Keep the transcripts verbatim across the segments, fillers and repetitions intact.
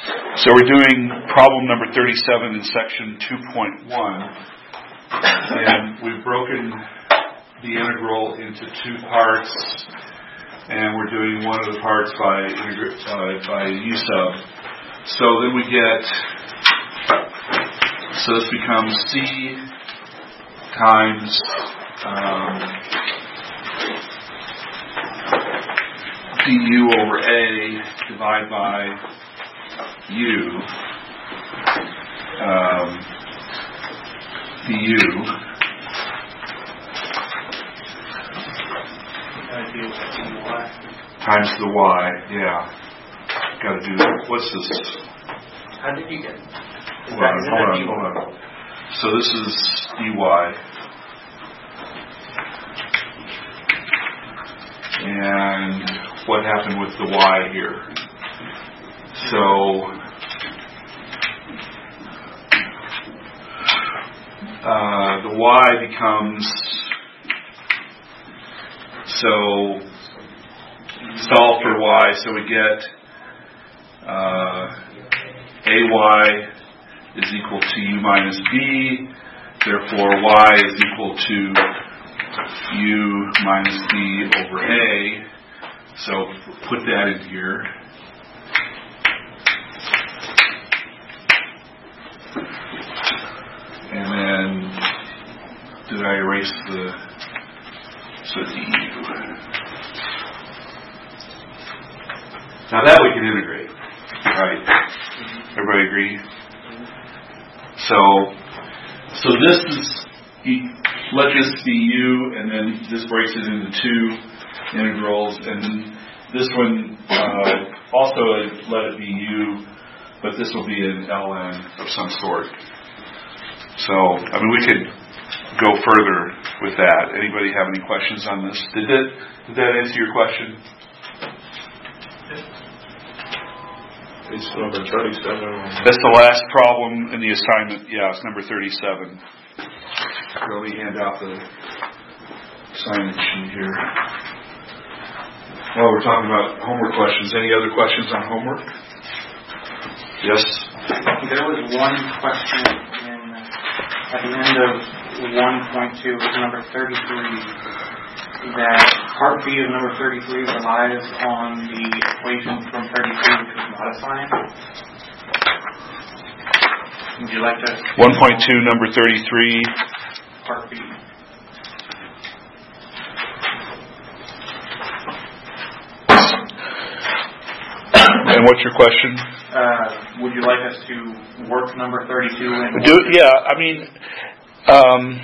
So we're doing problem number thirty-seven in section two point one, and we've broken the integral into two parts, and we're doing one of the parts by integra- uh, by u sub. So then we get, so this becomes c times um, du over a divided by u um, du times the y. Yeah, got to do that. What's this? How did you get? Hold on, hold on, hold on. So this is dy, and what happened with the y here? So uh, the y becomes, so solve for y, so we get uh, ay is equal to u minus b, therefore y is equal to u minus b over a, so put that in here. And then, did I erase the, so du. Now that we can integrate, right? Everybody agree? So, so this is, let this be u, and then this breaks it into two integrals, and then this one uh, also let it be u, but this will be an ln of some sort. So, I mean, we could go further with that. Anybody have any questions on this? Did that, did that answer your question? It's number thirty-seven. That's the last problem in the assignment. Yeah, it's number thirty-seven. Let me hand out the assignment sheet here. Well, we're talking about homework questions. Any other questions on homework? Yes? There was one question in, at the end of one point two, number thirty-three, that part B of number thirty-three relies on the equation from thirty-two, which was modifying. Would you like to? one point two, number thirty-three. Part B. And what's your question? Uh, would you like us to work number thirty-two? And Do yeah, I mean, um,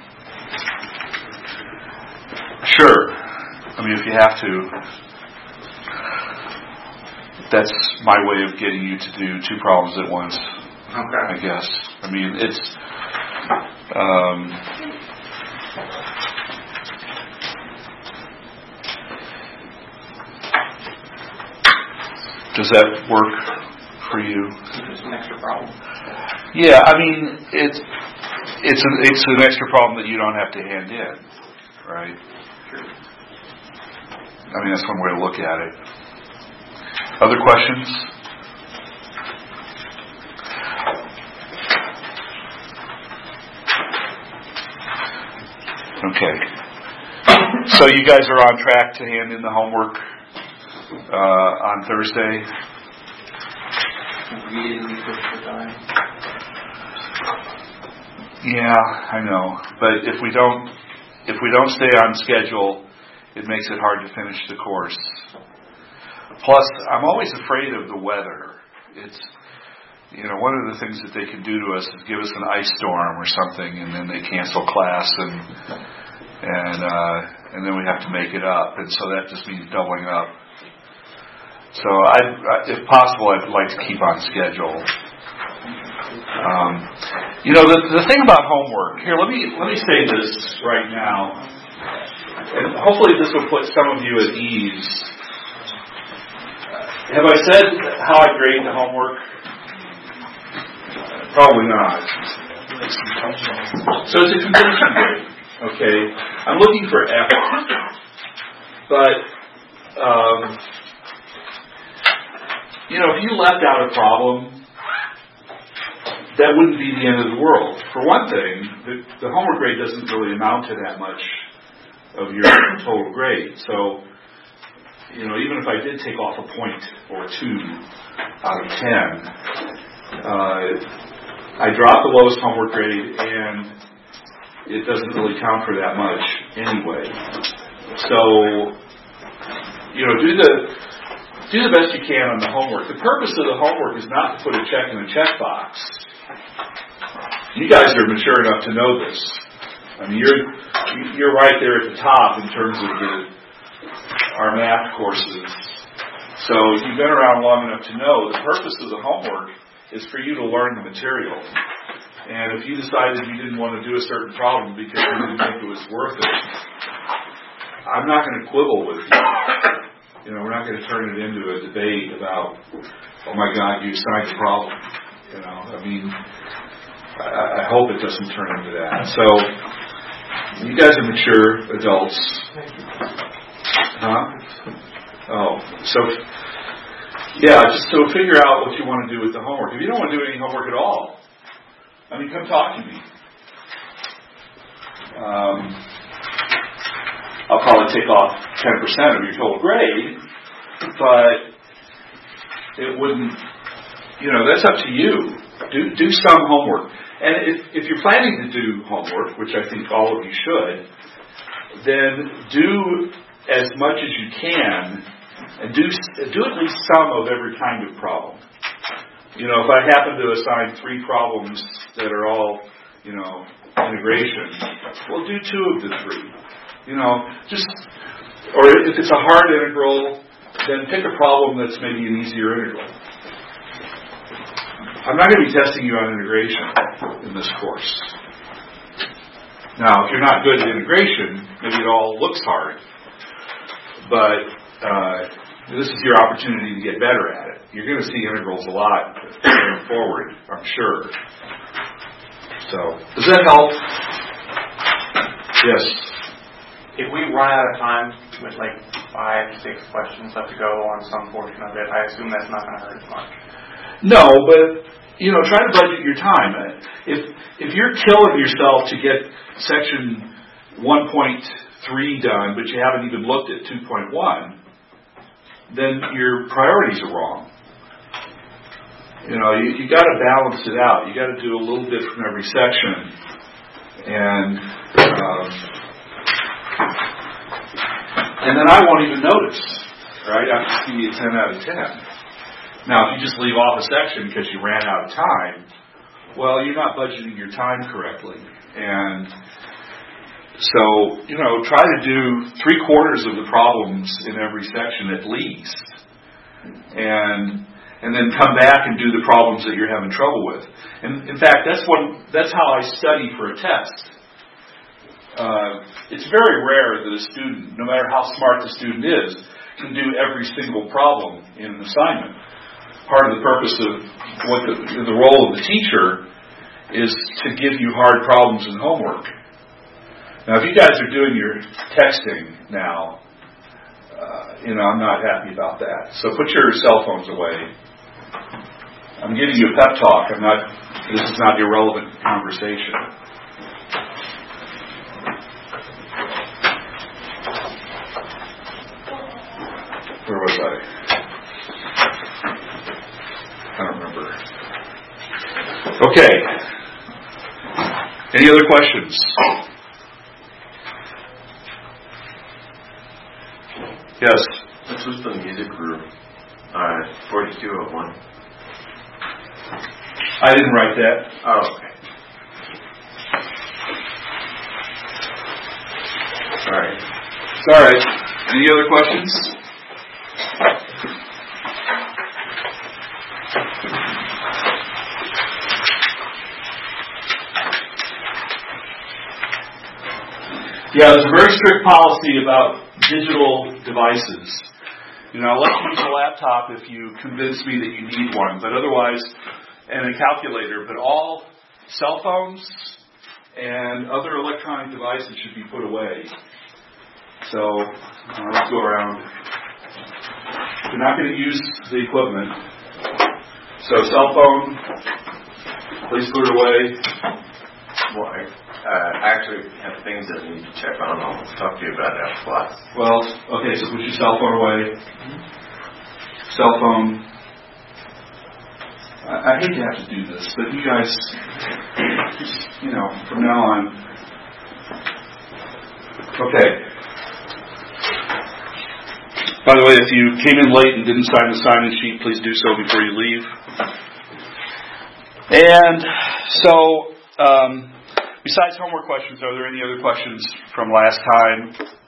sure. I mean, if you have to, that's my way of getting you to do two problems at once. Okay. I guess. I mean, it's. Um, does that work for you? It's an extra problem. Yeah, I mean, it's it's an it's an extra problem that you don't have to hand in, right? Sure. I mean, that's one way to look at it. Other questions? Okay. So you guys are on track to hand in the homework uh, on Thursday? Yeah, I know. But if we don't, if we don't stay on schedule, it makes it hard to finish the course. Plus, I'm always afraid of the weather. It's, you know, one of the things that they can do to us is give us an ice storm or something, and then they cancel class, and and uh, and then we have to make it up, and so that just means doubling up. So, I, if possible, I'd like to keep on schedule. Um, you know, the the thing about homework here. Let me let me say this right now, and hopefully this will put some of you at ease. Have I said how I grade the homework? Probably not. So it's a completion grade. Okay, I'm looking for F, but um, you know, if you left out a problem, that wouldn't be the end of the world. For one thing, the, the homework grade doesn't really amount to that much of your total grade. So, you know, even if I did take off a point or two out of ten, uh, I dropped the lowest homework grade, and it doesn't really count for that much anyway. So, you know, do the do the best you can on the homework. The purpose of the homework is not to put a check in a checkbox. You guys are mature enough to know this. I mean, you're you're right there at the top in terms of the our math courses. So you've been around long enough to know the purpose of the homework is for you to learn the material. And if you decided you didn't want to do a certain problem because you didn't think it was worth it, I'm not going to quibble with you. You know, we're not going to turn it into a debate about, oh my God, you assigned a problem. You know, I mean, I, I hope it doesn't turn into that. So, you guys are mature adults. Huh? Oh, so, yeah, just so figure out what you want to do with the homework. If you don't want to do any homework at all, I mean, come talk to me. Um, I'll probably take off ten percent of your total grade, but it wouldn't, you know, that's up to you. Do do some homework. And if, if you're planning to do homework, which I think all of you should, then do as much as you can, and do do at least some of every kind of problem. You know, if I happen to assign three problems that are all, you know, integration, well, do two of the three. You know, just, or if it's a hard integral, then pick a problem that's maybe an easier integral. I'm not going to be testing you on integration in this course. Now, if you're not good at integration, maybe it all looks hard. But uh, this is your opportunity to get better at it. You're going to see integrals a lot going forward, I'm sure. So, does that help? Yes. If we run out of time with like five, six questions left to go on some portion of it, I assume that's not going to hurt as much. No, but, you know, try to budget your time. If if you're killing yourself to get section one point three done, but you haven't even looked at two point one, then your priorities are wrong. You know, you, you got to balance it out. You got to do a little bit from every section. And, um, and then I won't even notice, right? I'll just give you a ten out of ten. Now, if you just leave off a section because you ran out of time, well, you're not budgeting your time correctly. And so, you know, try to do three quarters of the problems in every section at least. And and then come back and do the problems that you're having trouble with. And in fact, that's one that's how I study for a test. Uh, it's very rare that a student, no matter how smart the student is, can do every single problem in an assignment. Part of the purpose of what the, the role of the teacher is to give you hard problems in homework. Now, if you guys are doing your texting now, uh, you know, I'm not happy about that. So put your cell phones away. I'm giving you a pep talk. I'm not. This is not irrelevant conversation. Where was I? I don't remember. Okay. Any other questions? Yes. This was the music group. Uh, forty-two oh one. I didn't write that. Oh, okay. Sorry. It's all right. Any other questions? Yeah, there's a very strict policy about digital devices. You know, I'll let you use a laptop if you convince me that you need one, but otherwise, and a calculator, but all cell phones and other electronic devices should be put away. So, uh, let's go around. If you're not going to use the equipment, So cell phone, please put it away. Well, I uh, actually have things that I need to check on. I'll talk to you about it after class. Well, okay, so put your cell phone away. Cell phone. I, I hate to have to do this, but you guys, just, you know, from now on. Okay. By the way, if you came in late and didn't sign the sign-in sheet, please do so before you leave. And so, um, besides homework questions, are there any other questions from last time?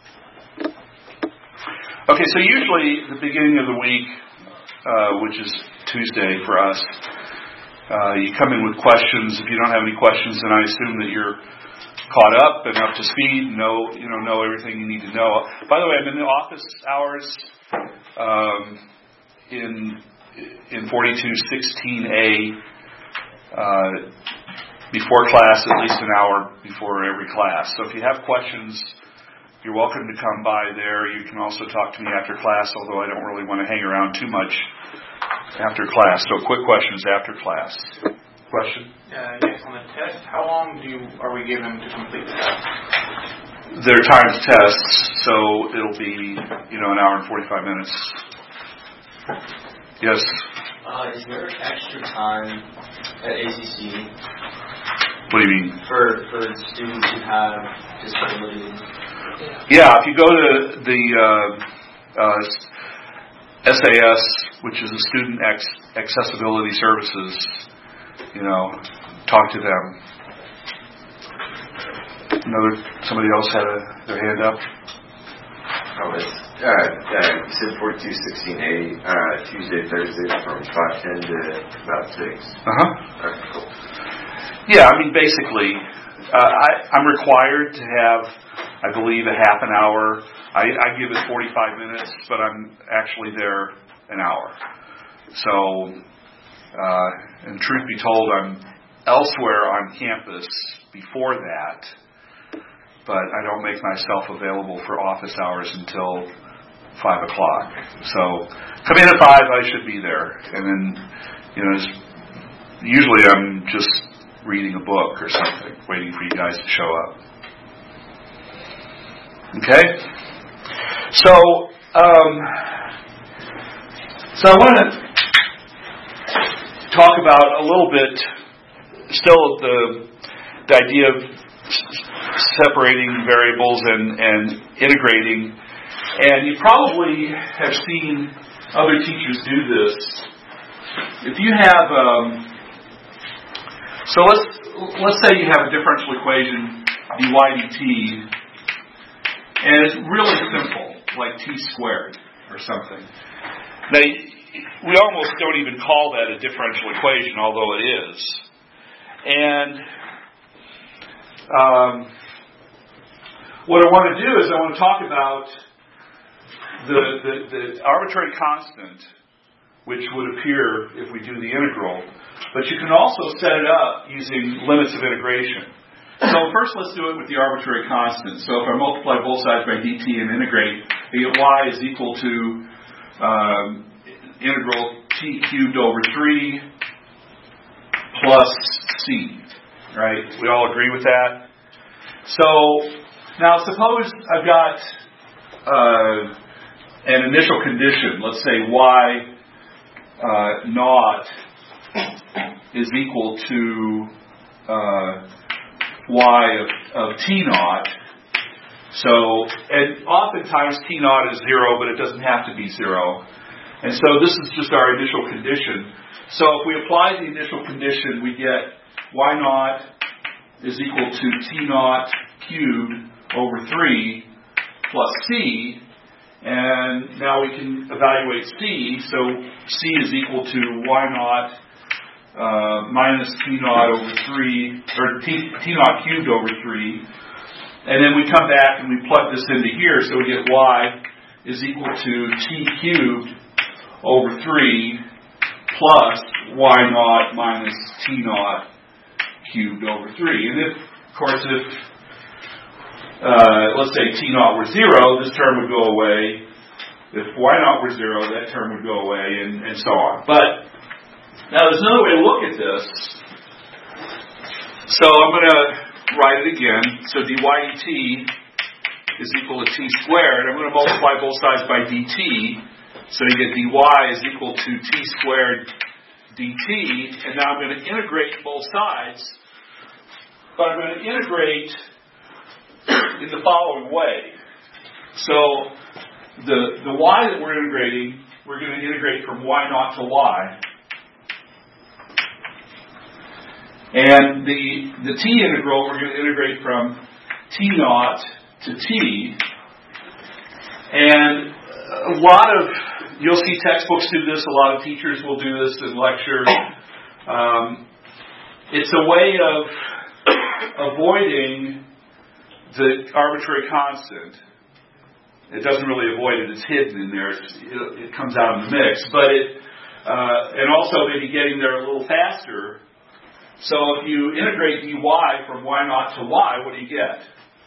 Okay, so usually the beginning of the week, uh, which is Tuesday for us, uh, you come in with questions. If you don't have any questions, then I assume that you're caught up and up to speed, know you know know everything you need to know. By the way, I'm in the office hours um, in in forty-two sixteen A uh, before class, at least an hour before every class. So if you have questions, you're welcome to come by there. You can also talk to me after class, although I don't really want to hang around too much after class. So quick questions after class. Question? Uh, yes, on the test, how long do you, are we given to complete the test? There are timed tests, so it'll be, you know, an hour and forty-five minutes. Yes? Uh, is there extra time at A C C? What do you mean? For, for students who have disabilities? Yeah, if you go to the uh, uh, S A S, which is the Student Ac- Accessibility Services, you know, talk to them. Another, somebody else had a, their hand up. Oh, it's, uh, uh, you said forty-two sixteen A, uh, Tuesday, Thursday from five ten to about six. Uh-huh. Okay, cool. Yeah, I mean, basically, uh, I, I'm required to have, I believe, a half an hour. I, I give it forty-five minutes, but I'm actually there an hour. So, uh, and truth be told, I'm elsewhere on campus before that, but I don't make myself available for office hours until five o'clock. So, come in at five, I should be there. And then, you know, usually I'm just reading a book or something, waiting for you guys to show up. Okay? So, um, so I want to talk about a little bit, still the, the idea of separating variables and, and integrating. And you probably have seen other teachers do this. If you have, um, so let's let's say you have a differential equation, dy dt, and it's really simple, like t squared or something. Now, we almost don't even call that a differential equation, although it is. And um, what I want to do is I want to talk about the, the, the arbitrary constant, which would appear if we do the integral. But you can also set it up using limits of integration. So first let's do it with the arbitrary constant. So if I multiply both sides by dt and integrate, I get y is equal to um, integral t cubed over three plus c. Right? We all agree with that? So now suppose I've got uh, an initial condition. Let's say y uh, naught is equal to uh, y of, of t naught. So, and oftentimes t naught is zero, but it doesn't have to be zero. And so this is just our initial condition. So if we apply the initial condition, we get y naught is equal to t naught cubed over three plus c. And now we can evaluate c. So c is equal to y naught uh, minus t naught over three, or t, t naught cubed over three. And then we come back and we plug this into here, so we get y is equal to t cubed over three plus y naught minus t naught cubed over three. And if, of course, if, uh, let's say t naught were zero, this term would go away. If y naught were zero, that term would go away, and, and so on. But Now there's another way to look at this. So I'm going to write it again. So dy dt is equal to t squared. I'm going to multiply both sides by dt. So you get dy is equal to t squared dt. And now I'm going to integrate both sides. But I'm going to integrate in the following way. So the, the y that we're integrating, we're going to integrate from y naught to y. And the, the t integral, we're going to integrate from t naught to t. And a lot of, you'll see textbooks do this, a lot of teachers will do this in lecture. Um, it's a way of avoiding the arbitrary constant. It doesn't really avoid it, it's hidden in there, it's, it, it comes out in the mix. But it, uh, and also maybe getting there a little faster. So if you integrate dy from y naught to y, what do you get?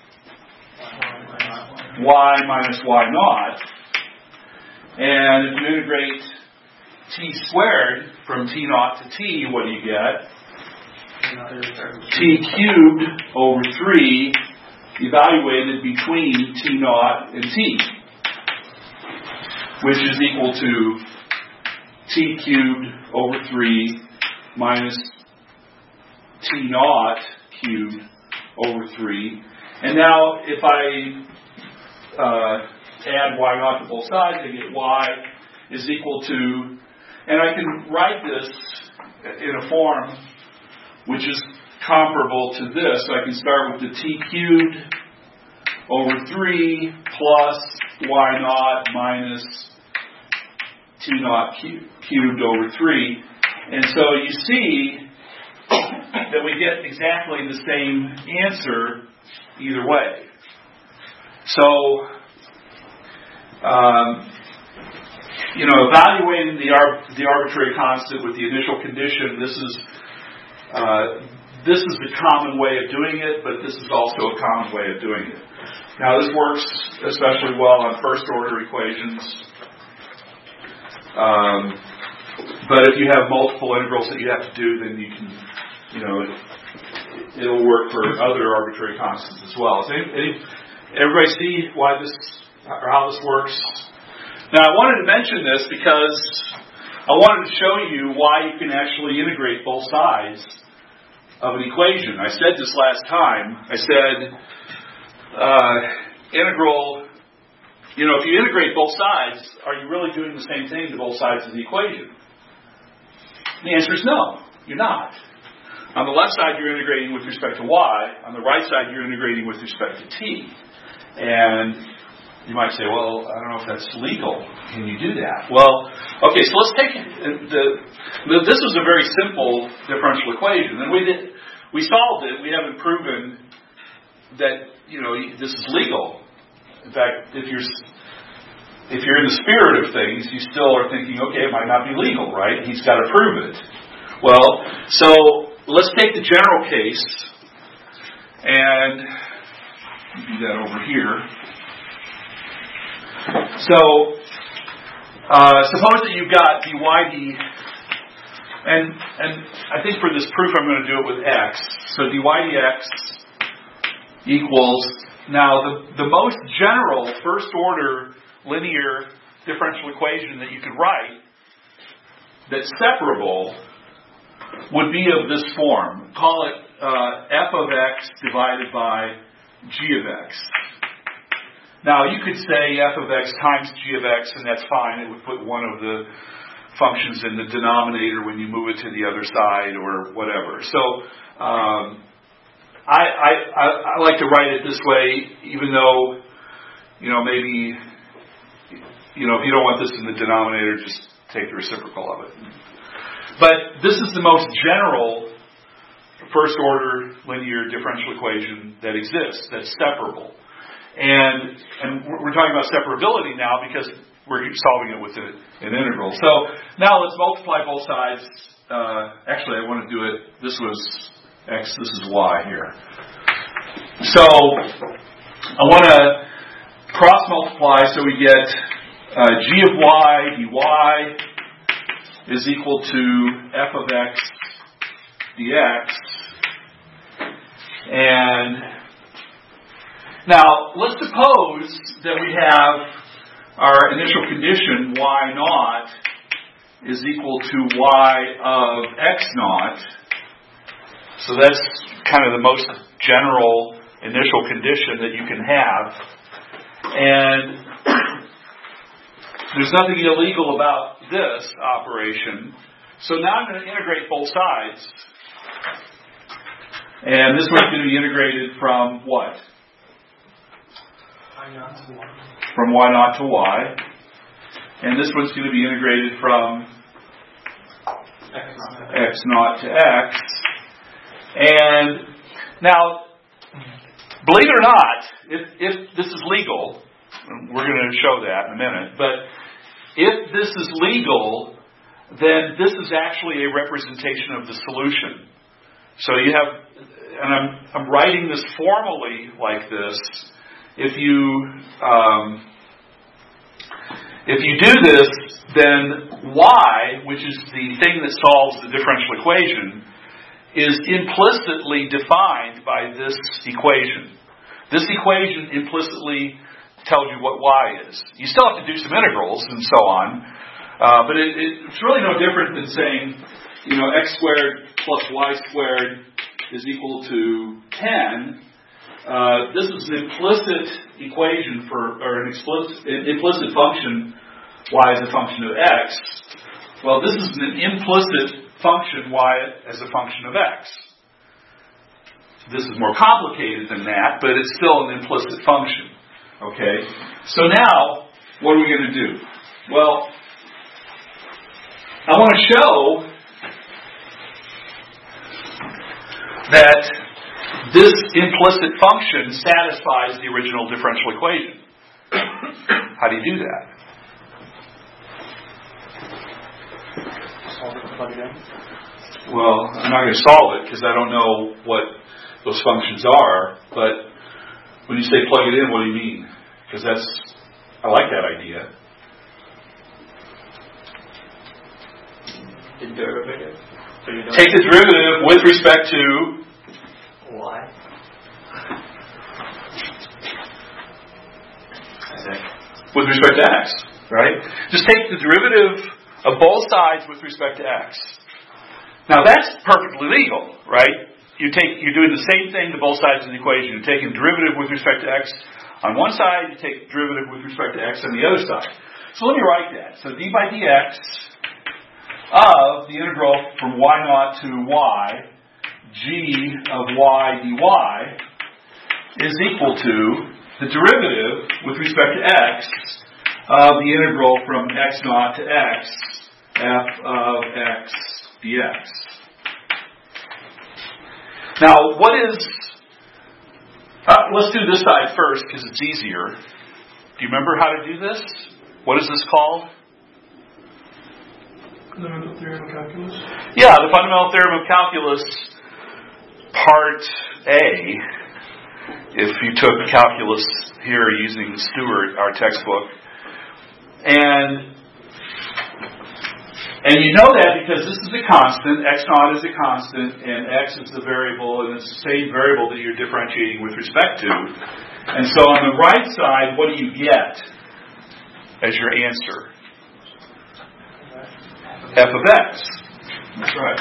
Y minus y naught. And if you integrate t squared from t naught to t, what do you get? T cubed over three evaluated between t naught and t, which is equal to t cubed over three minus t naught cubed over three. And now if I uh, add y naught to both sides, I get y is equal to, and I can write this in a form which is comparable to this. So I can start with the t cubed over three plus y naught minus t naught cubed over three. And so you see that we get exactly the same answer either way. So, um, you know, evaluating the, ar- the arbitrary constant with the initial condition, this is uh, this is the common way of doing it, but this is also a common way of doing it. Now, this works especially well on first order equations. Um, but if you have multiple integrals that you have to do, then you can, you know, it, it'll work for other arbitrary constants as well. So, any, any, everybody see why this or how this works? Now, I wanted to mention this because I wanted to show you why you can actually integrate both sides of an equation. I said this last time. I said uh, integral, you know, if you integrate both sides, are you really doing the same thing to both sides of the equation? The answer is no, you're not. On the left side, you're integrating with respect to y. On the right side, you're integrating with respect to t. And you might say, well, I don't know if that's legal. Can you do that? Well, okay, so let's take the, the this is a very simple differential equation. And we did, we solved it. We haven't proven that, you know, this is legal. In fact, if you're if you're in the spirit of things, you still are thinking, okay, it might not be legal, right? He's got to prove it. Well, so let's take the general case and do that over here. So, uh, suppose that you've got dy d, and and I think for this proof I'm going to do it with x. So dy dx equals, now the, the most general first order linear differential equation that you could write that's separable would be of this form. Call it uh, f of x divided by g of x. Now, you could say f of x times g of x, and that's fine. It would put one of the functions in the denominator when you move it to the other side or whatever. So, um, I, I, I, I like to write it this way, even though, you know, maybe, you know, if you don't want this in the denominator, just take the reciprocal of it. But this is the most general first order linear differential equation that exists, that's separable. And and we're talking about separability now because we're solving it with a, an integral. So now let's multiply both sides. Uh, actually, I want to do it. This was x. This is y here. So I want to cross multiply so we get uh, g of y dy is equal to f of x dx. And now, let's suppose that we have our initial condition y naught is equal to y of x naught. So that's kind of the most general initial condition that you can have. And there's nothing illegal about this operation. So now I'm going to integrate both sides. And this one's going to be integrated from what? From y naught to y. And this one's going to be integrated from x naught to x. And now, believe it or not, if, if this is legal, we're going to show that in a minute, but if this is legal, then this is actually a representation of the solution. So you have, and I'm, I'm writing this formally like this. If you um, if you do this, then y, which is the thing that solves the differential equation, is implicitly defined by this equation. This equation implicitly tells you what y is. You still have to do some integrals and so on, uh, but it, it's really no different than saying, you know, x squared plus y squared is equal to ten. Uh, this is an implicit equation for, or an explicit, an implicit function, y as a function of x. Well, this is an implicit function, y as a function of x. This is more complicated than that, but it's still an implicit function. Okay? So now, what are we going to do? Well, I want to show that this implicit function satisfies the original differential equation. How do you do that? Solve it, plug it in. Well, I'm not going to solve it because I don't know what those functions are, but when you say plug it in, what do you mean? Because that's, I like that idea. The derivative. So you don't Take the derivative with respect to y. with respect to x, right? Just take the derivative of both sides with respect to x. Now that's perfectly legal, right? You take, you're doing the same thing to both sides of the equation. You're taking derivative with respect to x on one side, you take derivative with respect to x on the other side. So let me write that. So d by dx of the integral from y naught to y, g of y dy, is equal to the derivative with respect to x of the integral from x naught to x, f of x dx. Now, what is... Uh, let's do this side first because it's easier. Do you remember how to do this? What is this called? Fundamental theorem of calculus? Yeah, the fundamental theorem of calculus, part A. If you took calculus here using Stewart, our textbook. And And you know that because this is a constant, x naught is a constant, and x is the variable, and it's the same variable that you're differentiating with respect to. And so on the right side, what do you get as your answer? F of x. That's right.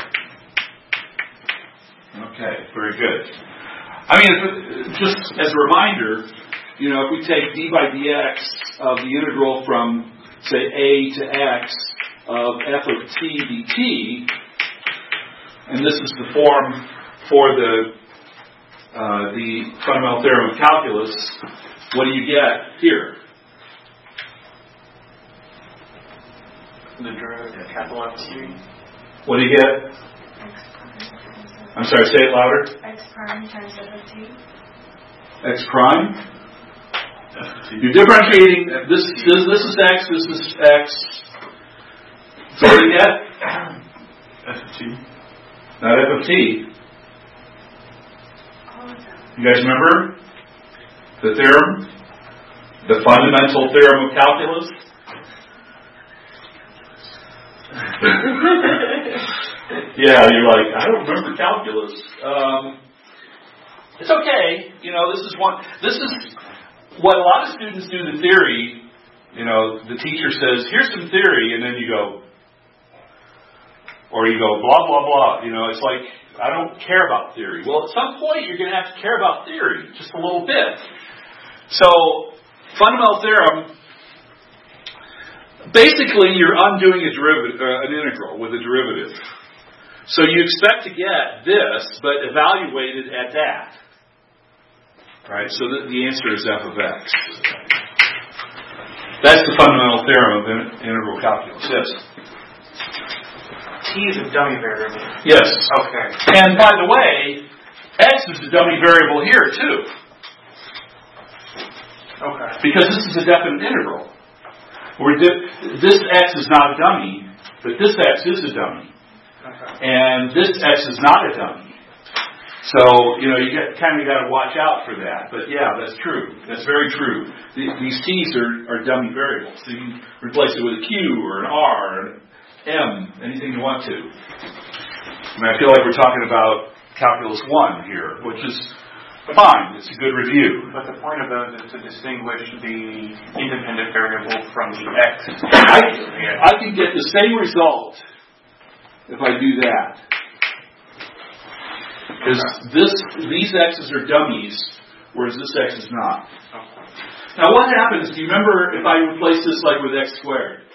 Okay, very good. I mean, if, just as a reminder, you know, if we take d by dx of the integral from, say, a to x, of f of t dt, and this is the form for the uh, the fundamental theorem of calculus, what do you get here? The derivative, capital F T. What do you get? I'm sorry, say it louder. X prime times f of t. X prime? You're differentiating, this, this, this is x, this is x. So what do you get? F of t. Not f of t. You guys remember the theorem? The fundamental theorem of calculus? Yeah, you're like, I don't remember calculus. Um, it's okay. You know, this is one. This is what a lot of students do. The theory. You know, the teacher says, "Here's some theory," and then you go, or you go, blah blah blah. You know, it's like, I don't care about theory. Well, at some point, you're going to have to care about theory just a little bit. So, fundamental theorem. Basically, you're undoing a derivative, uh, an integral with a derivative. So you expect to get this, but evaluated at that. Right? So the, the answer is f of x. That's the fundamental theorem of in, integral calculus. Yes? T is a dummy variable. Yes. Okay. And by the way, x is a dummy variable here too. Okay. Because this is a definite integral. We're di- this x is not a dummy, but this x is a dummy. Okay. And this x is not a dummy. So, you know, you get, kind of got to watch out for that. But yeah, that's true. That's very true. The, these t's are, are dummy variables. So you can replace it with a q or an r or an m, anything you want to. I mean, I feel like we're talking about calculus one here, which is fine. It's a good review. But the point of those is to distinguish the independent variable from the x. I, I can get the same result if I do that. Because this, these x's are dummies, whereas this x is not. Now what happens, do you remember if I replace this like with x squared?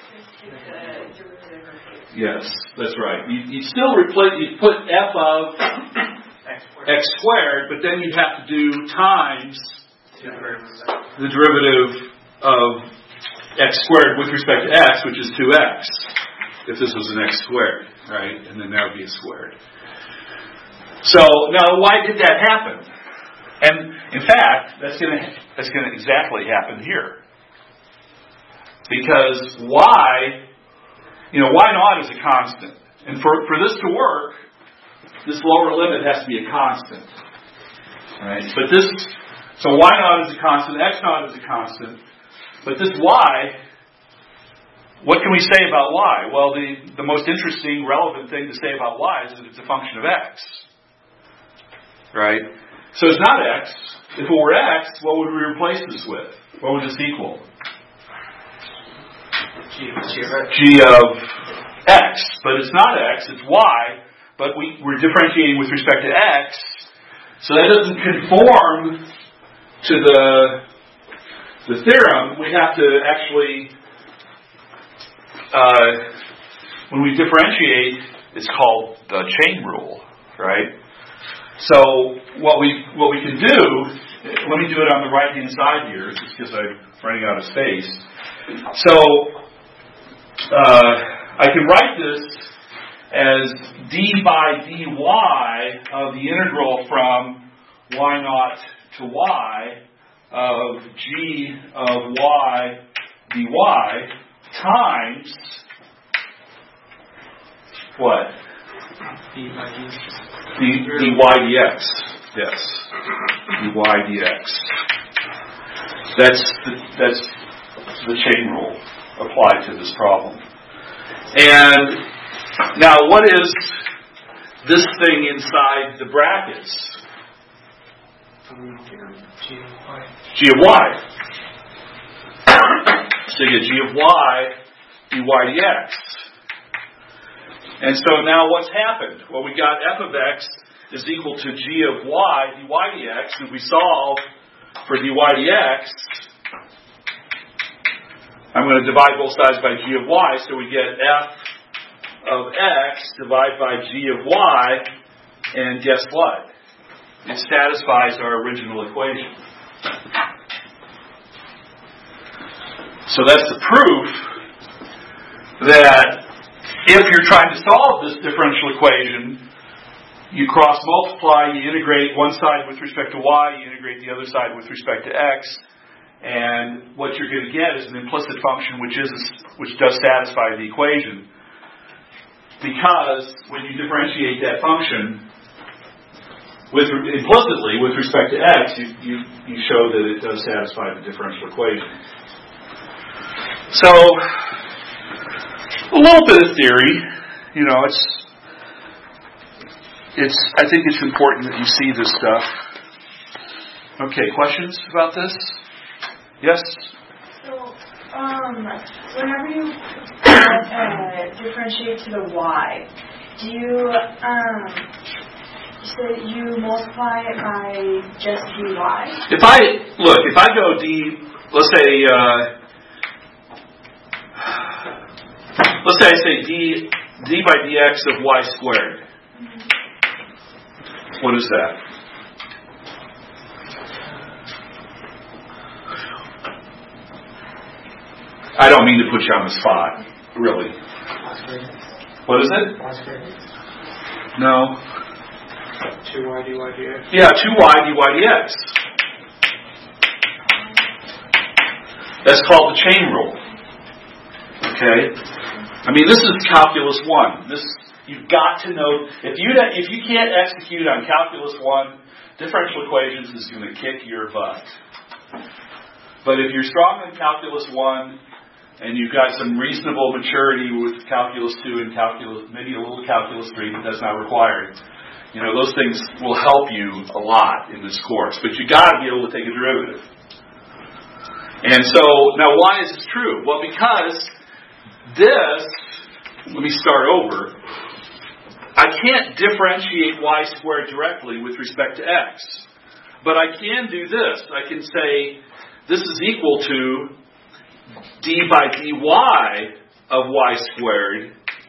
Yes, that's right. You, you still replace, you put f of X squared. x squared, but then you'd have to do times the derivative of x squared with respect to x, which is two x, if this was an x squared, right? And then that would be a squared. So now, why did that happen? And in fact, that's going to that's going to exactly happen here, because y, you know, y naught is a constant, and for for this to work, this lower limit has to be a constant, right? But this, so y naught is a constant, x naught is a constant, but this y, what can we say about y? Well, the the most interesting, relevant thing to say about y is that it's a function of x. Right? So it's not x. If it were x, what would we replace this with? What would this equal? G, G of x. G of x. But it's not x, it's y. But we, we're differentiating with respect to x. So that doesn't conform to the, the theorem. We have to actually, uh, when we differentiate, it's called the chain rule. Right? So what we what we can do, let me do it on the right hand side here, just because I'm running out of space. So uh, I can write this as d by dy of the integral from y naught to y of g of y dy times what? D by d. D, dy dx. Yes. Dy dx. That's the, that's the chain rule applied to this problem. And now what is this thing inside the brackets? G of y. G of y. So you get g of y dy dx. And so now what's happened? Well, we got f of x is equal to g of y dy dx, and we solve for dy dx. I'm going to divide both sides by g of y, so we get f of x divided by g of y, and guess what? It satisfies our original equation. So that's the proof that if you're trying to solve this differential equation, you cross multiply, you integrate one side with respect to y, you integrate the other side with respect to x, and what you're going to get is an implicit function which is which does satisfy the equation, because when you differentiate that function with implicitly with respect to x, you, you, you show that it does satisfy the differential equation. So a little bit of theory. You know, it's it's. I think it's important that you see this stuff. Okay, questions about this? Yes. So, um, whenever you uh, differentiate to the y, do you um, so you multiply it by just dy? If I look, if I go d, let's say, uh, let's say I say d d by dx of y squared. Mm-hmm. What is that? I don't mean to put you on the spot, really. What is it? No. two y dy dx. Yeah, two y dy dx. That's called the chain rule. Okay? I mean, this is calculus one. This you've got to know. If you if you can't execute on calculus one, differential equations is going to kick your butt. But if you're strong in calculus one, and you've got some reasonable maturity with calculus two and calculus, maybe a little calculus three, but that's not required. You know, those things will help you a lot in this course. But you got to be able to take a derivative. And so, now why is this true? Well, because this, let me start over. I can't differentiate y squared directly with respect to x. But I can do this. I can say this is equal to d by dy of y squared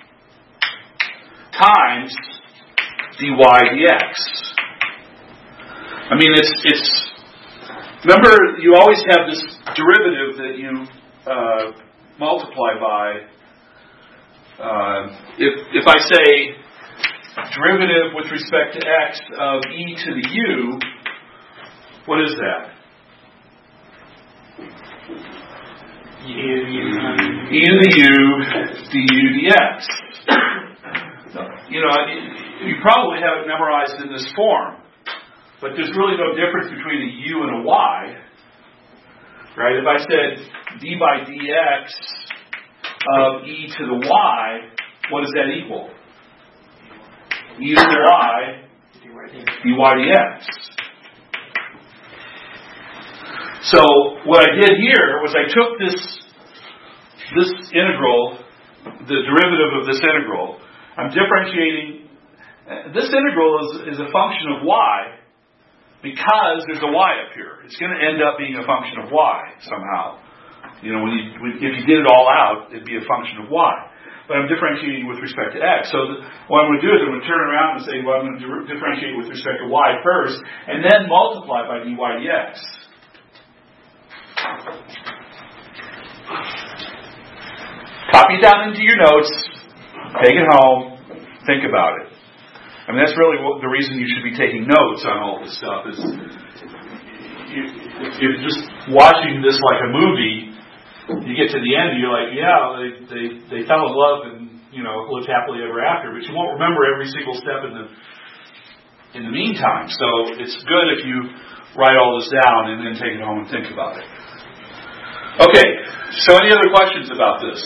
times dy dx. I mean, it's it's. Remember, you always have this derivative that you uh, multiply by. Uh, if if I say derivative with respect to x of e to the u, what is that? E to the u. E to the u, du dx. You know, you probably have it memorized in this form, but there's really no difference between a u and a y, right? If I said d by dx of e to the y, what does that equal? E to the y, dy dx. So what I did here was I took this this integral, the derivative of this integral. I'm differentiating. This integral is, is a function of y because there's a y up here. It's going to end up being a function of y somehow. You know, when you when, if you did it all out, it'd be a function of y. But I'm differentiating with respect to x. So the, what I'm going to do is I'm going to turn around and say, well, I'm going to di- differentiate with respect to y first, and then multiply by dy dx. Copy it down into your notes. Take it home. Think about it. I mean, that's really what, the reason you should be taking notes on all this stuff is you, if you're just watching this like a movie, you get to the end and you're like, yeah, they, they, they fell in love and, you know, lived happily ever after, but you won't remember every single step in the in the meantime. So it's good if you write all this down and then take it home and think about it. Okay, so any other questions about this?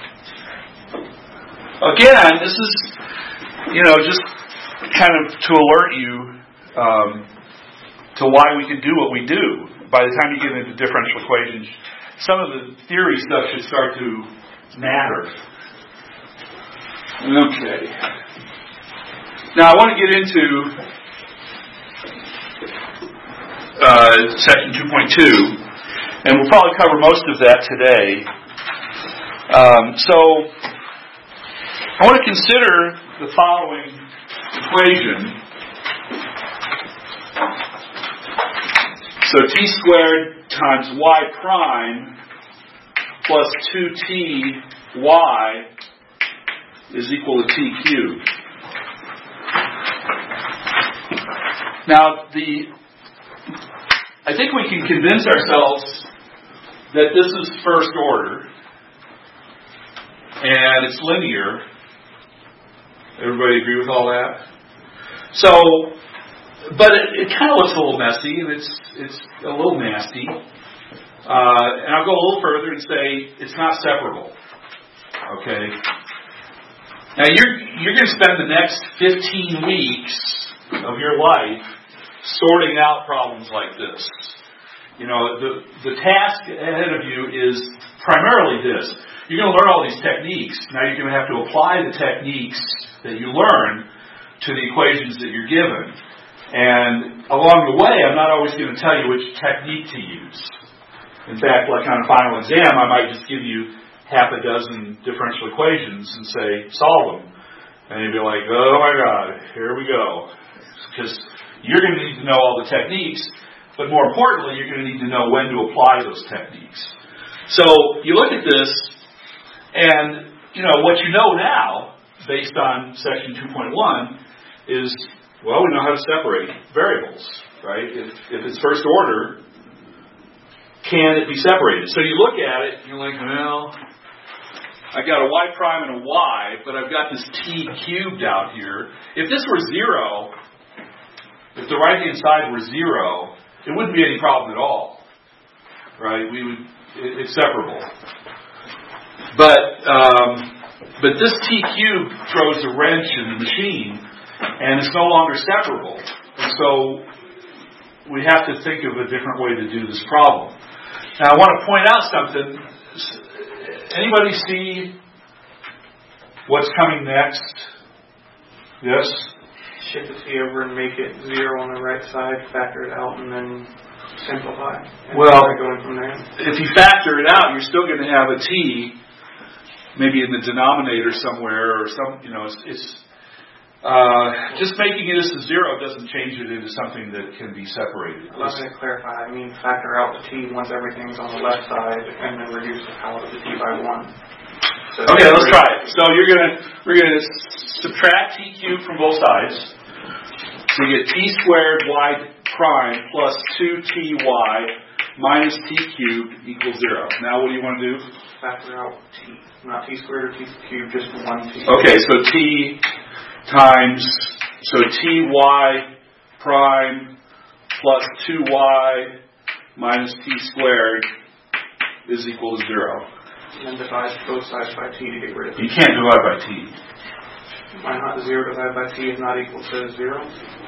Again, this is, you know, just kind of to alert you um, to why we can do what we do. By the time you get into differential equations, some of the theory stuff should start to matter. Okay. Now I want to get into uh, section two point two, and we'll probably cover most of that today. Um, so I want to consider the following equation. So t squared times y prime plus two t y is equal to t cubed. Now, the I think we can convince ourselves that this is first order and it's linear. Everybody agree with all that? So, but it, it kind of looks a little messy, and it's it's a little nasty. Uh, and I'll go a little further and say it's not separable. Okay, Now you're you're going to spend the next fifteen weeks of your life sorting out problems like this. You know, the the task ahead of you is primarily this. You're going to learn all these techniques. Now you're going to have to apply the techniques that you learn to the equations that you're given. And along the way, I'm not always going to tell you which technique to use. In fact, like on a final exam, I might just give you half a dozen differential equations and say, solve them. And you'd be like, oh my God, here we go. Because you're going to need to know all the techniques, but more importantly, you're going to need to know when to apply those techniques. So you look at this, and you know what you know now, based on section two point one, is, well, we know how to separate variables, right? If, if it's first order, can it be separated? So you look at it, and you're like, well, I got a y prime and a y, but I've got this t cubed out here. If this were zero, if the right-hand side were zero, it wouldn't be any problem at all, right? We would, it, it's separable. But um, but this t cubed throws a wrench in the machine, and it's no longer separable. And so we have to think of a different way to do this problem. Now I want to point out something. Anybody see what's coming next? Yes? Shift the t over and make it zero on the right side, factor it out, and then simplify. And well, going from there. If you factor it out, you're still going to have a t, maybe in the denominator somewhere, or some, you know, it's, it's uh, just making it as a zero doesn't change it into something that can be separated. Allow me to clarify. I mean, factor out the t once everything's on the left side, and then reduce the power of the t by one. So okay, let's try it. So you're gonna we're gonna subtract t cubed from both sides. So you get t squared y prime plus two t y minus t cubed equals zero. Now what do you want to do? Factor out t, not t squared or t cubed, just one t. Okay, so t times so ty prime plus two y minus t squared is equal to zero. And then divide both sides by t to get rid of it. You can't divide by t. Why not? Zero divided by t is not equal to zero.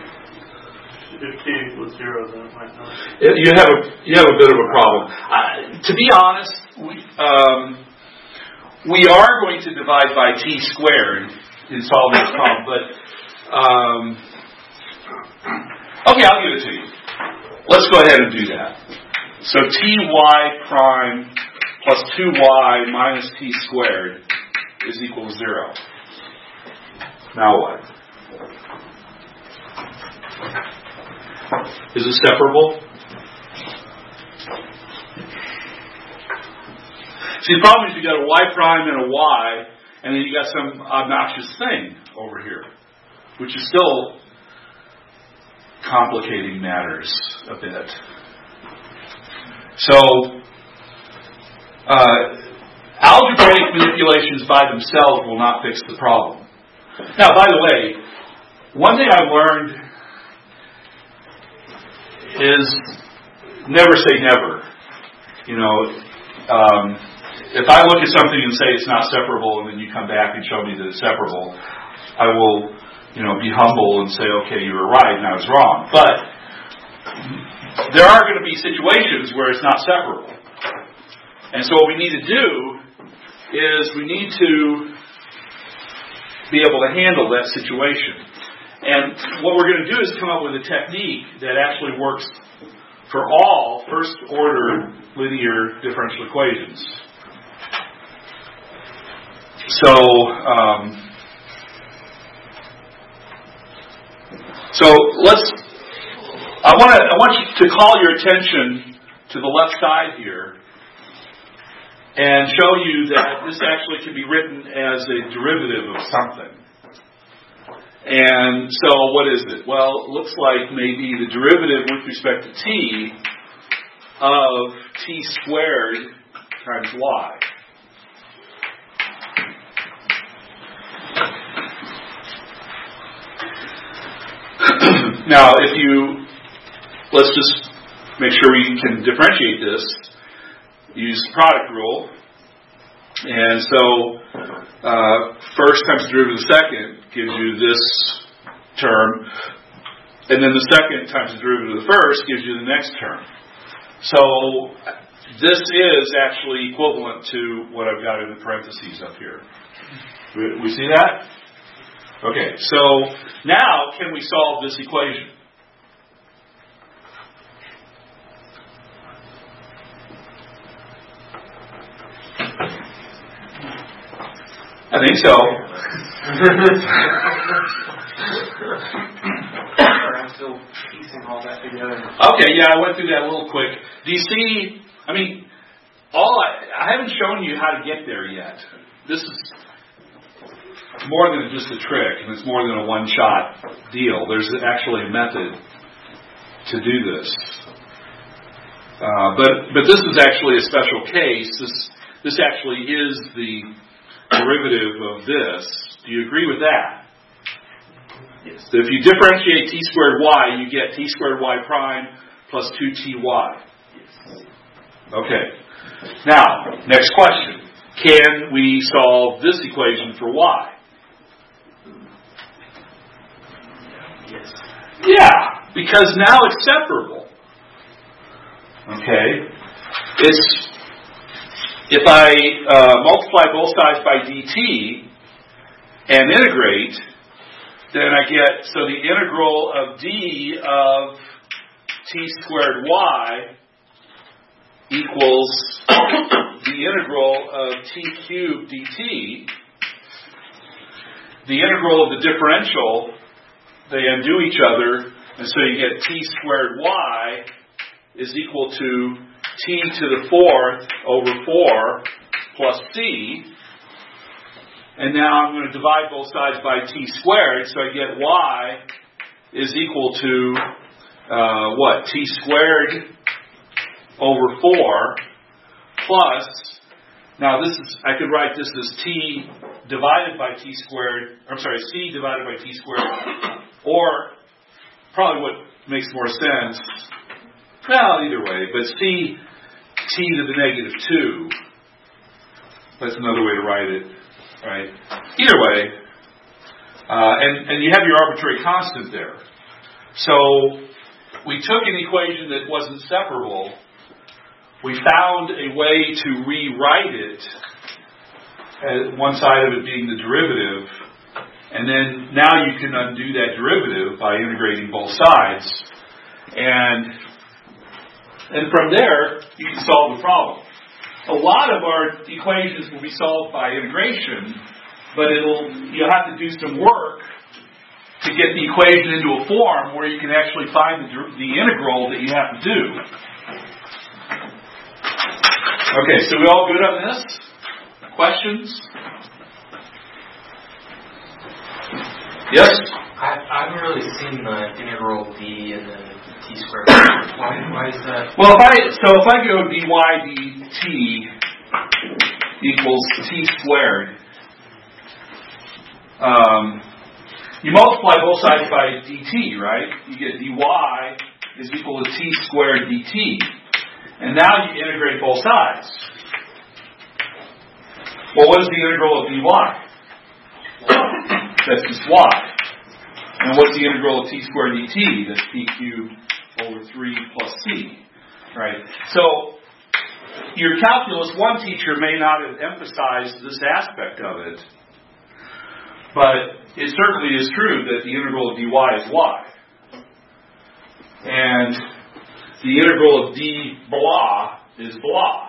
If t equals zero, then it might not. You have a you have a bit of a problem. Uh, to be honest, we um, we are going to divide by t squared in solving this problem, but um, okay, I'll give it to you. Let's go ahead and do that. So ty prime plus two y minus t squared is equal to zero. Now what? Is it separable? See, the problem is you got a y prime and a y, and then you got some obnoxious thing over here, which is still complicating matters a bit. So, uh, algebraic manipulations by themselves will not fix the problem. Now, by the way, one thing I've learned is never say never. You know, um, if I look at something and say it's not separable, and then you come back and show me that it's separable, I will, you know, be humble and say, okay, you were right and I was wrong. But there are going to be situations where it's not separable. And so what we need to do is we need to be able to handle that situation. And what we're going to do is come up with a technique that actually works for all first-order linear differential equations. So, um, so let's. I want to. I want you to call your attention to the left side here, and show you that this actually can be written as a derivative of something. And so what is it? Well, it looks like maybe the derivative with respect to t of t squared times y. Now, if you, let's just make sure we can differentiate this. Use the product rule. And so uh, first times the derivative of the second gives you this term, and then the second times the derivative of the first gives you the next term. So this is actually equivalent to what I've got in the parentheses up here. We, we see that? Okay, so now can we solve this equation? I think so. I'm still piecing all that together. Okay, yeah, I went through that a little quick. Do you see, I mean, all I, I haven't shown you how to get there yet. This is more than just a trick, and it's more than a one-shot deal. There's actually a method to do this. Uh, but but this is actually a special case. This this actually is the derivative of this. Do you agree with that? Yes. So if you differentiate t squared y, you get t squared y prime plus two t y. Yes. Okay. Now, next question. Can we solve this equation for y? Yes. Yeah, because now it's separable. Okay. It's if I uh, multiply both sides by dt and integrate, then I get, so the integral of d of t squared y equals the integral of t cubed dt. The integral of the differential, they undo each other, and so you get t squared y is equal to t to the fourth over four plus c. And now I'm going to divide both sides by t squared, so I get y is equal to, uh, what, t squared over four plus, now this is, I could write this as t divided by t squared, I'm sorry, c divided by t squared, or probably what makes more sense, well, either way, but c t to the negative two. That's another way to write it, right? Either way, uh, and, and you have your arbitrary constant there. So we took an equation that wasn't separable. We found a way to rewrite it, as one side of it being the derivative, and then now you can undo that derivative by integrating both sides, and And from there, you can solve the problem. A lot of our equations will be solved by integration, but it'll you'll have to do some work to get the equation into a form where you can actually find the, the integral that you have to do. Okay, so we all good on this? Questions? Yes? I, I haven't really seen the integral d and then t squared. Why, why is that? Well, if I so if I go dy dt equals t squared, um, you multiply both sides by dt, right? You get dy is equal to t squared dt, and now you integrate both sides. Well, what is the integral of dy? That's just y. And what's the integral of t squared dt? That's t cubed over three plus c. Right? So, your Calculus one teacher may not have emphasized this aspect of it, but it certainly is true that the integral of dy is y. And the integral of d blah is blah.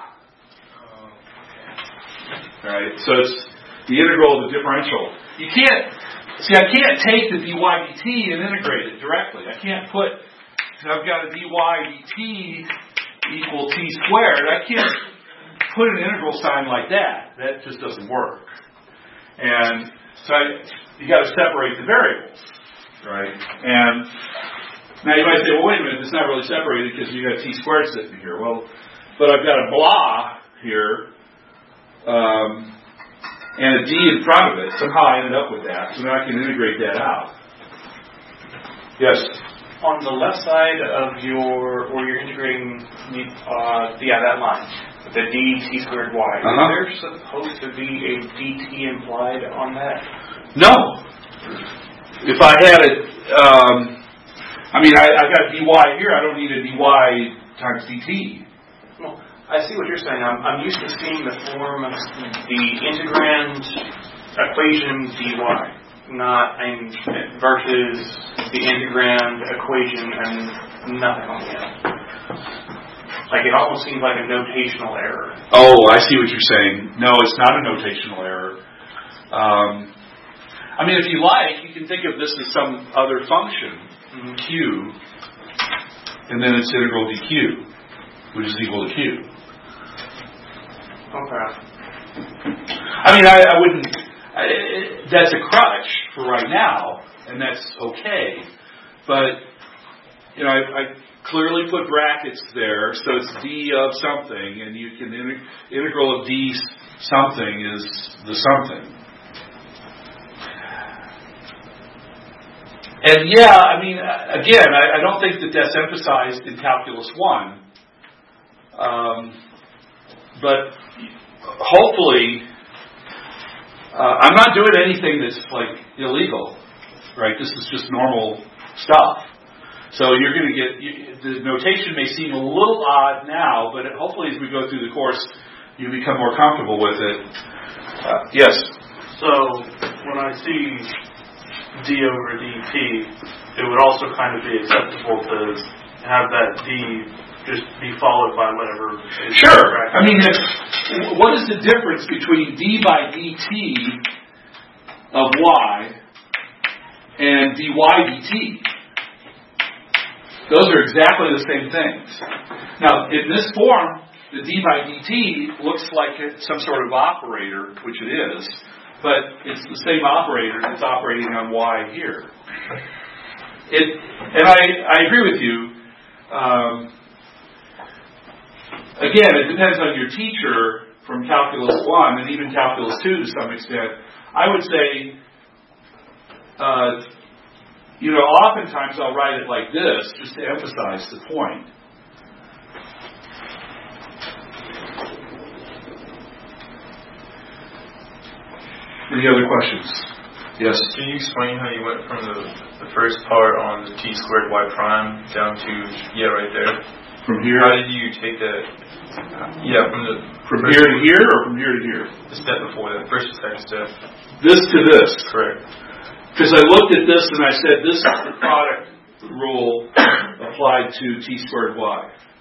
Right? So it's the integral of the differential. You can't See, I can't take the dy dt and integrate it directly. I can't put, I've got a dy dt equal t squared. I can't put an integral sign like that. That just doesn't work. And so I, you got to separate the variables, right? And now you might say, well, wait a minute, it's not really separated because you got t squared sitting here. Well, but I've got a blah here. Um, and a d in front of it. Somehow I ended up with that, so now I can integrate that out. Yes? On the left side of your, where you're integrating, uh, yeah, that line, the dt squared y. Uh-huh. Is there supposed to be a dt implied on that? No. If I had it, um, I mean, I, I got dy here. I don't need a dy times dt. Well, I see what you're saying. I'm, I'm used to seeing the form of the integrand equation dy, not I'm, versus the integrand equation and nothing on the end. Like, it almost seems like a notational error. Oh, I see what you're saying. No, it's not a notational error. Um, I mean, if you like, you can think of this as some other function, mm-hmm. q, and then its integral dq, which is equal to q. Okay. I mean, I, I wouldn't... I, it, that's a crutch for right now, and that's okay. But, you know, I, I clearly put brackets there, so it's d of something, and you can... In, integral of d something is the something. And yeah, I mean, again, I, I don't think that that's emphasized in Calculus one. Um, but hopefully, uh, I'm not doing anything that's like illegal, right? This is just normal stuff. So you're going to get, you, the notation may seem a little odd now, but it, hopefully as we go through the course, you become more comfortable with it. Uh, yes? So when I see d over dt, it would also kind of be acceptable to have that d just be followed by whatever. Sure. I mean, if, what is the difference between d by dt of y and dy dt? Those are exactly the same things. Now, in this form, the d by dt looks like some sort of operator, which it is. But it's the same operator that's operating on y here. It, and I, I agree with you. Um, again, it depends on your teacher from Calculus one and even Calculus two to some extent. I would say, uh, you know, oftentimes I'll write it like this just to emphasize the point. Any other questions? Yes? Can you explain how you went from the, the first part on the t squared y prime down to, yeah, right there? From here? How did you take that? Yeah, from the... From here to here or from here to here? The step before that, first and second step. This to this? Correct. Because I looked at this and I said, this is the product rule applied to t squared y.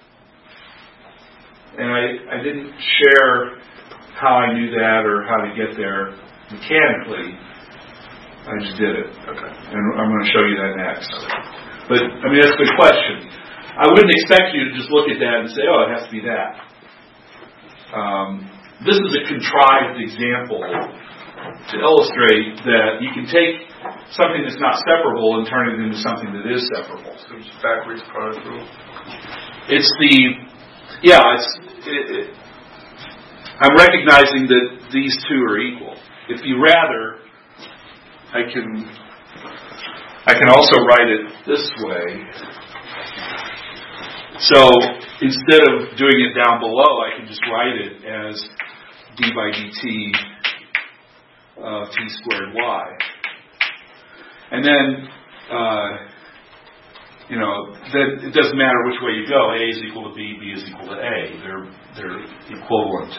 And I, I didn't share how I knew that or how to get there mechanically. I just did it. Okay. And I'm going to show you that next. But, I mean, that's a good question. I wouldn't expect you to just look at that and say, oh, it has to be that. Um, this is a contrived example to illustrate that you can take something that's not separable and turn it into something that is separable. So it's backwards product rule? It's the, yeah, it's, it, it, I'm recognizing that these two are equal. If you rather, I can I can also write it this way. So instead of doing it down below, I can just write it as d by dt of t squared y. And then, uh, you know, then it doesn't matter which way you go. A is equal to B, B is equal to A. They're they're equivalent.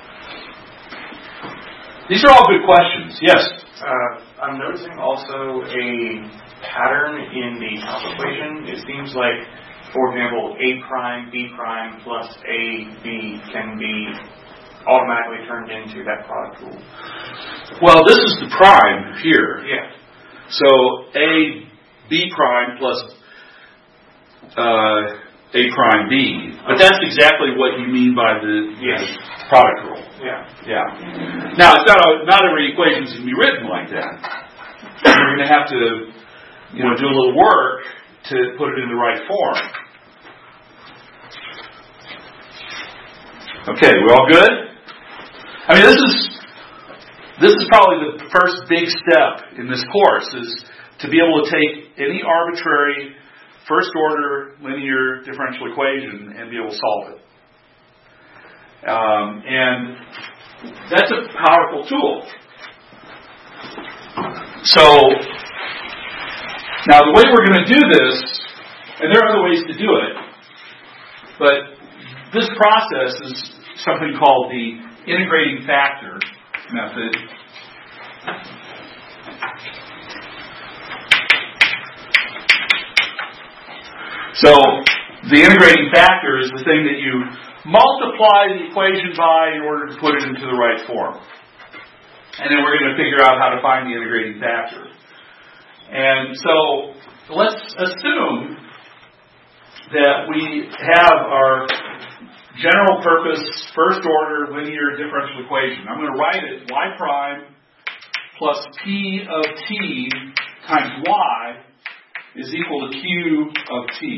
These are all good questions. Yes? Uh, I'm noticing also a pattern in the top equation. It seems like, for example, A prime, B prime plus A, B can be automatically turned into that product rule. Well, this is the prime here. Yeah. So A, B prime plus uh, A prime B. But that's exactly what you mean by the, yes. the product rule. Yeah. Yeah. Now, it's not, a, not every equation is going to be written like that. You're going to have to, you know, do a little work to put it in the right form. Okay, we all good? I mean, this is this is probably the first big step in this course, is to be able to take any arbitrary first-order linear differential equation and be able to solve it. Um, and that's a powerful tool. So, now the way we're going to do this, and there are other ways to do it, but this process is something called the integrating factor method. So, the integrating factor is the thing that you multiply the equation by in order to put it into the right form. And then we're going to figure out how to find the integrating factor. And so, let's assume that we have our general purpose first order linear differential equation. I'm going to write it y prime plus p of t times y is equal to q of t.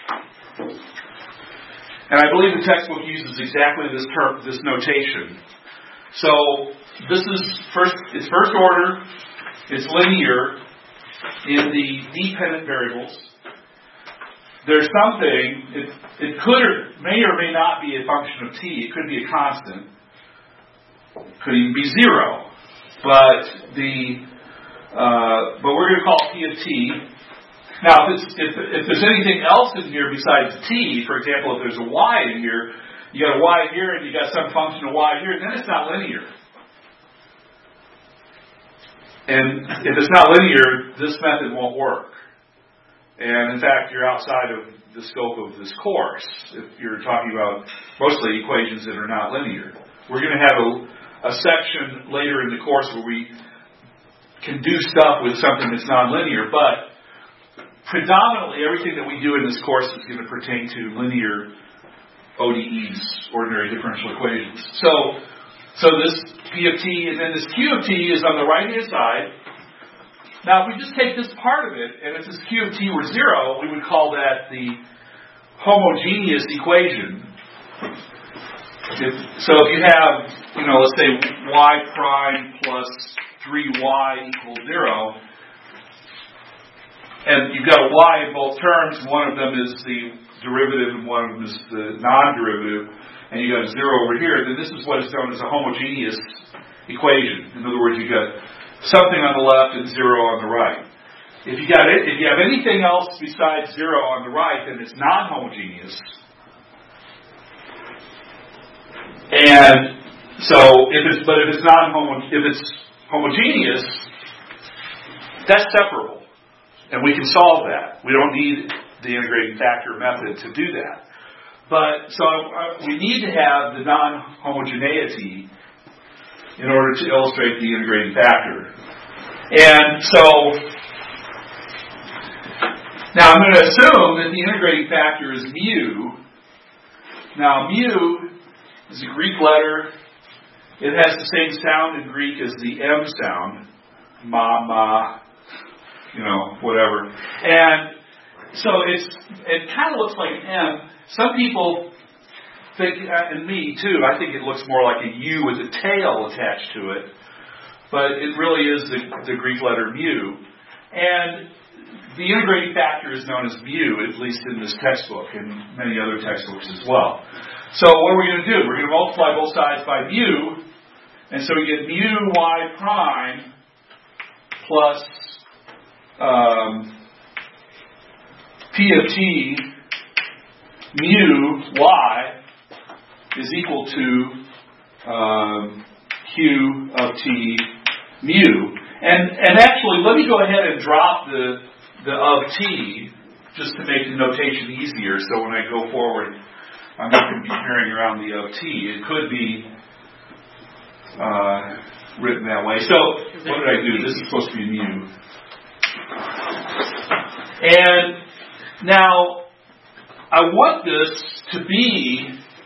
And I believe the textbook uses exactly this term, this notation. So this is first, it's first order, it's linear in the dependent variables. There's something, it, it could or may or may not be a function of t, it could be a constant, it could even be zero. But the uh, but we're going to call p of t. Now, if, it's, if, if there's anything else in here besides t, for example, if there's a y in here, you got a y here and you got some function of y here, then it's not linear. And if it's not linear, this method won't work. And in fact, you're outside of the scope of this course if you're talking about mostly equations that are not linear. We're going to have a, a section later in the course where we can do stuff with something that's nonlinear, but predominantly, everything that we do in this course is going to pertain to linear O D Es, ordinary differential equations. So, so this P of t and then this Q of t is on the right-hand side. Now, if we just take this part of it, and if this Q of t were zero, we would call that the homogeneous equation. If, so if you have, you know, let's say y prime plus three y equals zero, and you've got a y in both terms, one of them is the derivative and one of them is the non-derivative, and you got a zero over here, then this is what is known as a homogeneous equation. In other words, you've got something on the left and zero on the right. If you got it, if you have anything else besides zero on the right, then it's non-homogeneous. And so, if it's but if it's non if it's homogeneous, that's separable. And we can solve that. We don't need the integrating factor method to do that. But, so uh, we need to have the non-homogeneity in order to illustrate the integrating factor. And so, now I'm going to assume that the integrating factor is mu. Now, mu is a Greek letter. It has the same sound in Greek as the M sound. Ma, ma. You know, whatever. And so it's it kind of looks like an M. Some people think, and me too, I think it looks more like a U with a tail attached to it. But it really is the, the Greek letter mu. And the integrating factor is known as mu, at least in this textbook and many other textbooks as well. So what are we going to do? We're going to multiply both sides by mu. And so we get mu y prime plus Um, P of t mu y is equal to um, Q of t mu. And and actually, let me go ahead and drop the the of t just to make the notation easier. So when I go forward, I'm not going to be carrying around the of t. It could be uh, written that way. So what did I do? This is supposed to be mu. And now, I want this to be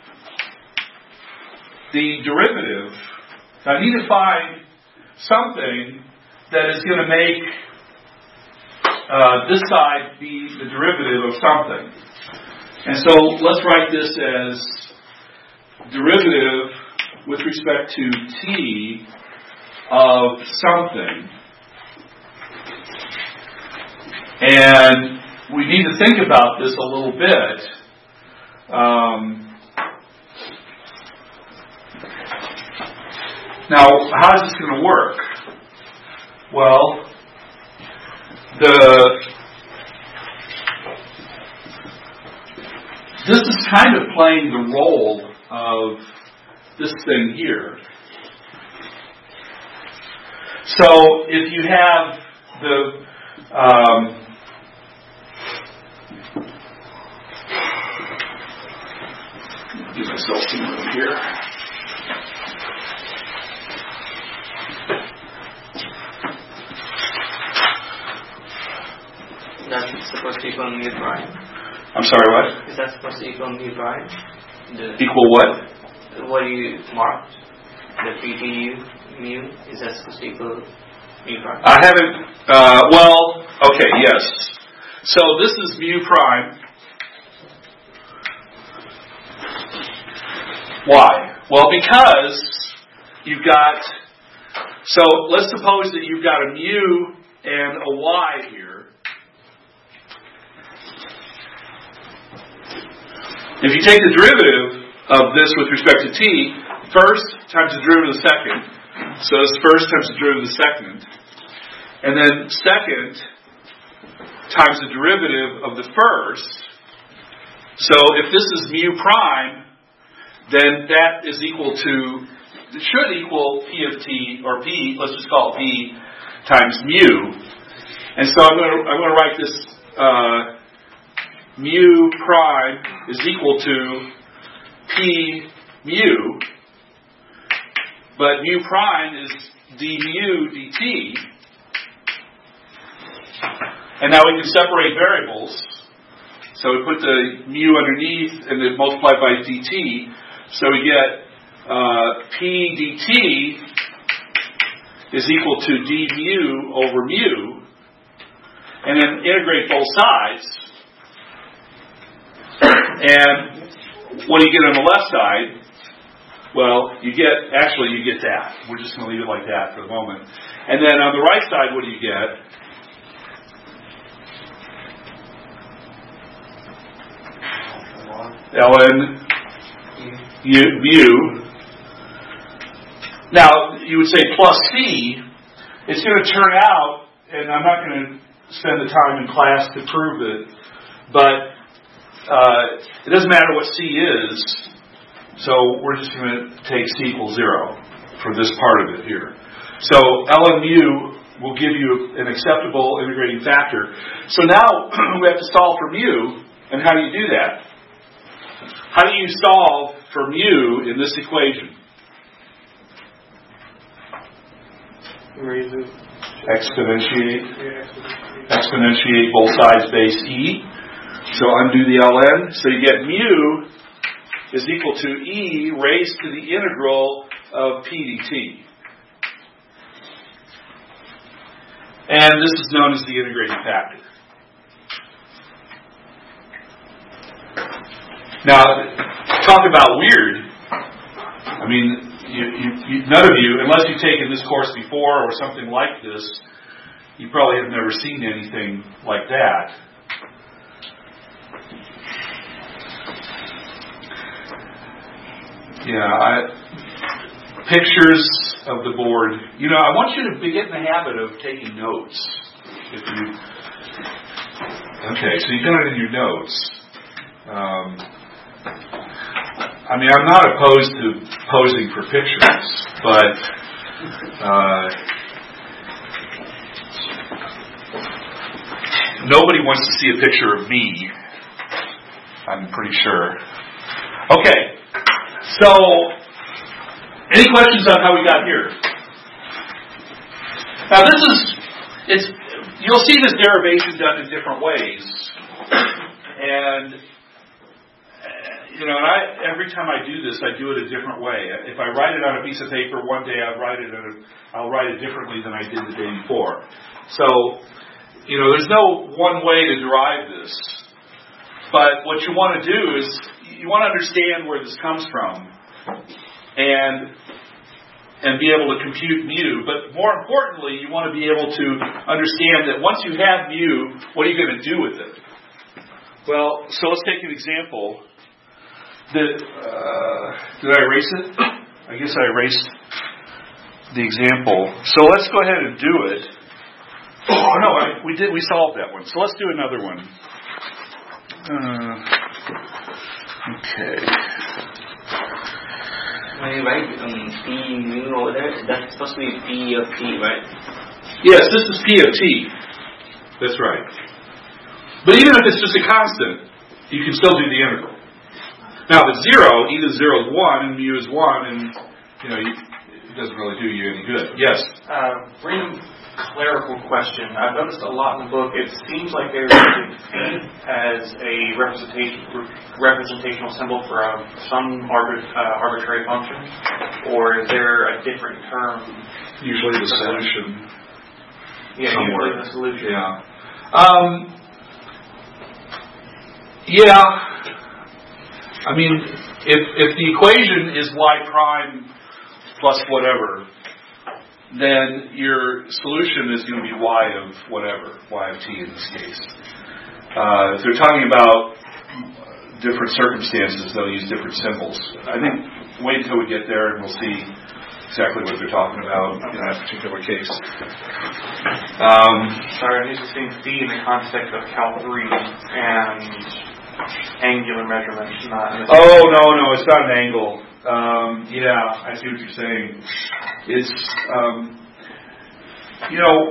the derivative. I need to find something that is going to make uh, this side be the derivative of something. And so, let's write this as derivative with respect to t of something. And we need to think about this a little bit. Um, Now, how is this going to work? Well, the this is kind of playing the role of this thing here. So if you have the um, give myself some room here. That's supposed to equal mu prime. I'm sorry, what? Is that supposed to equal mu prime? The, Equal what? what you marked? The P T U mu? Is that supposed to equal mu prime? I haven't, uh, well, okay, yes. So this is mu prime. Why? Well, because you've got, so let's suppose that you've got a mu and a y here. If you take the derivative of this with respect to t, first times the derivative of the second, so it's first times the derivative of the second, and then second times the derivative of the first. So if this is mu prime, then that is equal to, it should equal P of t, or P, let's just call it P, times mu. And so I'm going to, I'm going to write this uh, mu prime is equal to P mu, but mu prime is d mu dt. And now we can separate variables. So we put the mu underneath and then multiply by dt. So we get uh, P dt is equal to d mu over mu. And then integrate both sides. And what do you get on the left side? Well, you get, actually you get that. We're just going to leave it like that for the moment. And then on the right side, what do you get? ln u, mu. Now, you would say plus c. It's going to turn out, and I'm not going to spend the time in class to prove it, but uh, it doesn't matter what c is, so we're just going to take c equals zero for this part of it here. So ln mu will give you an acceptable integrating factor. So now we have to solve for mu, and how do you do that? How do you solve for mu in this equation? Exponentiate. Exponentiate both sides base e. So undo the ln. So you get mu is equal to e raised to the integral of p dt. And this is known as the integrating factor. Now, talk about weird. I mean, you, you, you, none of you, unless you've taken this course before or something like this, you probably have never seen anything like that. Yeah, I, pictures of the board. You know, I want you to get in the habit of taking notes. If you, okay, so you've done it in your notes. Um, I mean, I'm not opposed to posing for pictures, but uh, nobody wants to see a picture of me, I'm pretty sure. Okay, so any questions on how we got here? Now this is, it's, you'll see this derivation done in different ways, and you know, and I, every time I do this, I do it a different way. If I write it on a piece of paper, one day I'll write it, a, I'll write it differently than I did the day before. So, you know, there's no one way to derive this. But what you want to do is, you want to understand where this comes from, and and be able to compute mu. But more importantly, you want to be able to understand that once you have mu, what are you going to do with it? Well, so let's take an example. Did, uh, did I erase it? I guess I erased the example. So let's go ahead and do it. Oh no, I, we did. We solved that one. So let's do another one. Uh, okay. When you write um, P mu over there, that's supposed to be P of T, right? Yes, this is P of T. That's right. But even if it's just a constant, you can still do the integral. Now, if it's zero, e to the zero is one, and mu is one, and you know you, it doesn't really do you any good. Yes. Uh, random clerical question. I've noticed a lot in the book. It seems like they're using phi as a representation representational symbol for uh, some arbit, uh, arbitrary function, or is there a different term? Usually the solution. Yeah, somewhere. usually the solution. Yeah. Um, yeah. I mean, if if the equation is y prime plus whatever, then your solution is going to be y of whatever, y of t in this case. Uh, if they're talking about different circumstances, they'll use different symbols. I think wait until we get there and we'll see exactly what they're talking about in that particular case. Um, Sorry, I'm used to seeing phi in the context of Cal three and angular measurements, not... oh, no, no, it's not an angle. Um, yeah, I see what you're saying. It's, um, you know,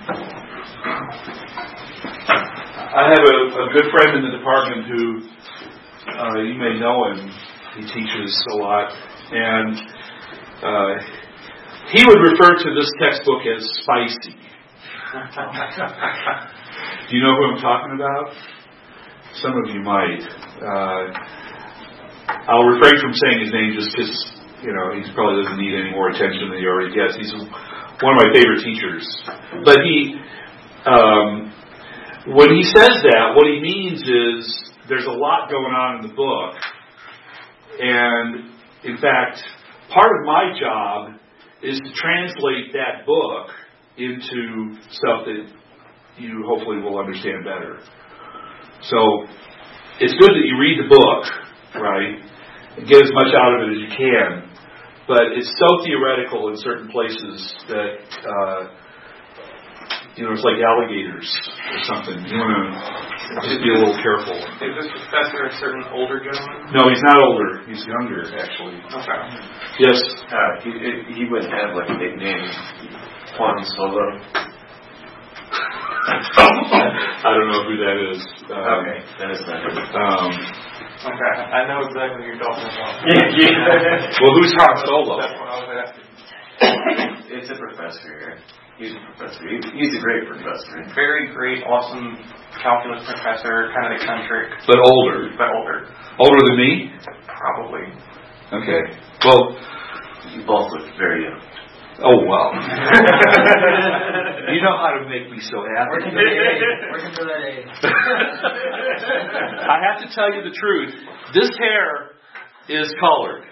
I have a, a good friend in the department who, uh, you may know him, he teaches a lot, and uh, he would refer to this textbook as spicy. Do you know who I'm talking about? Some of you might. Uh, I'll refrain from saying his name just because, you know, he probably doesn't need any more attention than he already gets. He's one of my favorite teachers. But he, um, when he says that, what he means is there's a lot going on in the book. And, in fact, part of my job is to translate that book into stuff that you hopefully will understand better. So, it's good that you read the book, right, and get as much out of it as you can, but it's so theoretical in certain places that, uh, you know, it's like alligators or something. You want to just be a little careful. Is this professor a certain older gentleman? No, he's not older. He's younger, actually. Okay. Yes? Uh, he, he wouldn't have like a nickname, Juan Solo. I don't know who that is. Um, okay, that is not it. Um, okay, I know exactly what you're talking about. Yeah, yeah. Well, who's Han Solo? That's what I was asking. It's a professor here. He's a professor. He, he's a great professor. Very great, awesome calculus professor, kind of eccentric. But older. But older. Older than me? Probably. Okay. Well, you both look very young. Oh, wow. You know how to make me so happy. Working for that age. Working for that age. I have to tell you the truth. This hair is colored.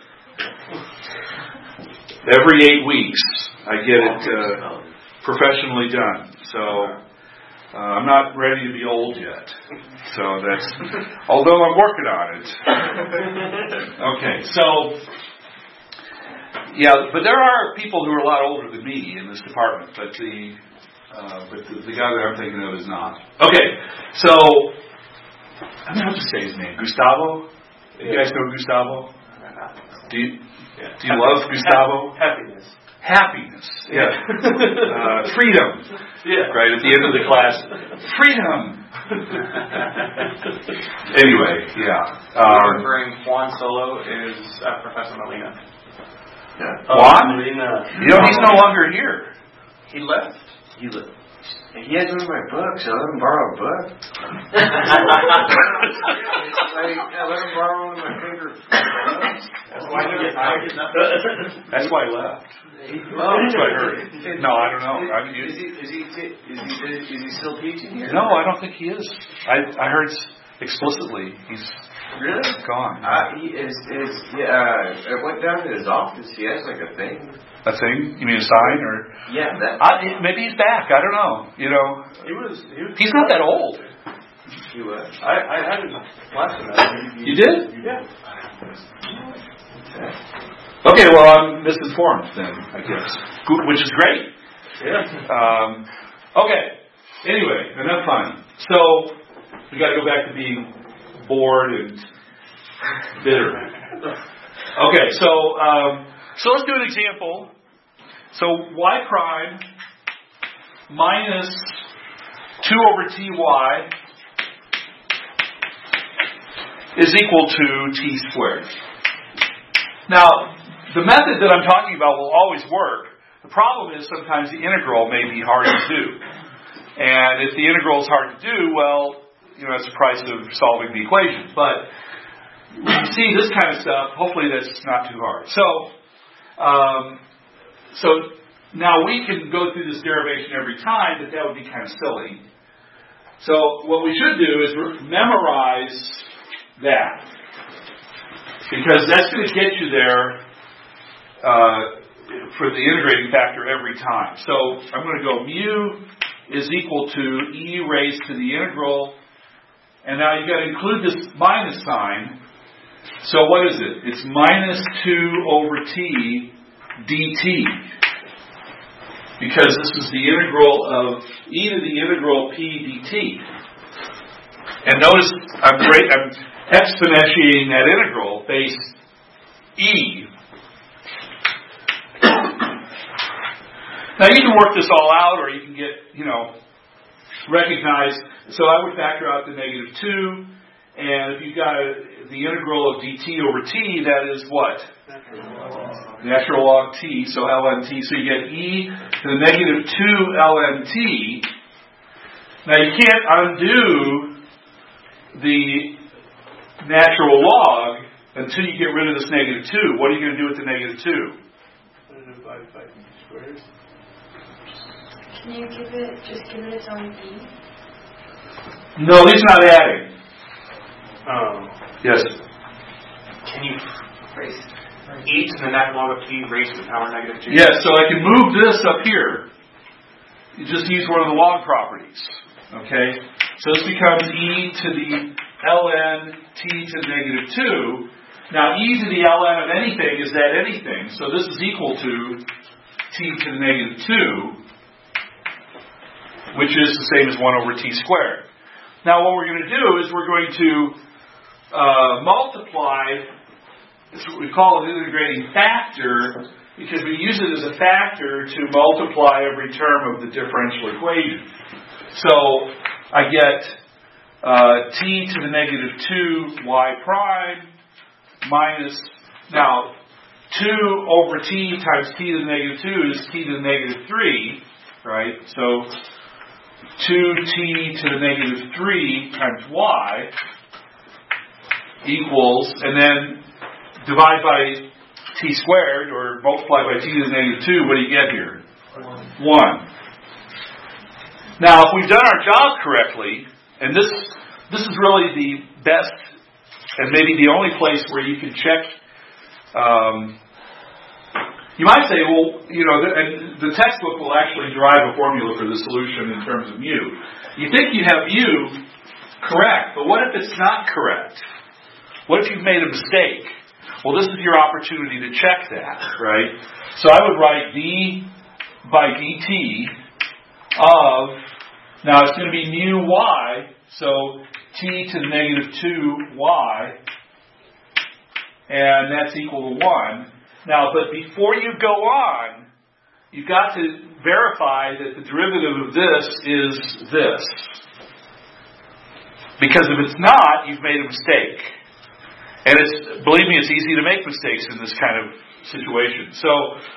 Every eight weeks, I get it uh, professionally done. So, uh, I'm not ready to be old yet. So that's, although I'm working on it. Okay, so... Yeah, but there are people who are a lot older than me in this department, but the uh, but the, the guy that I'm thinking of is not. Okay, so I mean, I'll just say his name, Gustavo. You guys know Gustavo? Do you yeah. do you love Gustavo? Happiness. Happiness. Yeah. uh, freedom. Yeah. Right at the end of the class. Freedom. Anyway, yeah. Um, Referring Juan Solo is uh, Professor Molina. Yeah. Juan? Molina. You know, he's no longer here. He left. He look. He has one of my books. I let him borrow a book. like, I let him borrow one of my favorite books. That's why I get nothing. That's why I left. Well, That's what I heard. No, I don't know. I mean, is, he, is, he, is, he, is he still teaching here? no, I don't think he is. I I heard explicitly he's Really? gone. Uh, he is, is, yeah, uh, I went down to his office. He has like a thing. A thing? You mean a sign or? Yeah, that. I, maybe he's back. I don't know. You know, He was. He was he's not that old. He was. I, I had his last semester. You did? Yeah. Okay. Okay, well, I'm misinformed then, I guess, which is great. Yeah. Um, okay. Anyway, enough fun. So we got to go back to being bored and bitter. Okay, so um, so let's do an example. So y prime minus two over ty is equal to t squared. Now, the method that I'm talking about will always work. The problem is sometimes the integral may be hard to do. And if the integral is hard to do, well, you know, it's the price of solving the equation. But when you see this kind of stuff, hopefully that's not too hard. So, um, so now we can go through this derivation every time, but that would be kind of silly. So what we should do is memorize that. Because that's going to get you there Uh, for the integrating factor every time. So I'm going to go mu is equal to e raised to the integral, and now you've got to include this minus sign. So what is it? It's minus two over t dt, because this is the integral of e to the integral p dt. And notice I'm, great, I'm exponentiating that integral base e. Now you can work this all out, or you can get, you know, recognize. So I would factor out the negative two, and if you've got a, the integral of dt over t, that is what? Natural log t, so ln t. So you get e to the negative two ln t. Now you can't undo the natural log until you get rid of this negative two. What are you going to do with the negative two? Divide by e squared. Can you give it, just give it its own e? No, he's not adding. Um, Yes. Can you raise e to the net log of t raised to the power negative two? Yes, so I can move this up here. You just use one of the log properties. Okay? So this becomes e to the ln t to the negative two. Now e to the ln of anything is that anything. So this is equal to t to the negative two, which is the same as one over t squared. Now what we're going to do is we're going to uh, multiply, this is what we call an integrating factor, because we use it as a factor to multiply every term of the differential equation. So I get uh, t to the negative two y prime minus, now two over t times t to the negative two is t to the negative three, right? So two t to the negative three times y equals, and then divide by t squared, or multiply by t to the negative two, what do you get here? one. Now, if we've done our job correctly, and this this is really the best, and maybe the only place where you can check, um, you might say, well, you know, the, and the textbook will actually derive a formula for the solution in terms of mu. You think you have mu correct, but what if it's not correct? What if you've made a mistake? Well, this is your opportunity to check that, right? So I would write d by dt of, now it's going to be mu y, so t to the negative two y, and that's equal to one. Now, but before you go on, you've got to verify that the derivative of this is this. Because if it's not, you've made a mistake. And it's, believe me, it's easy to make mistakes in this kind of situation. So,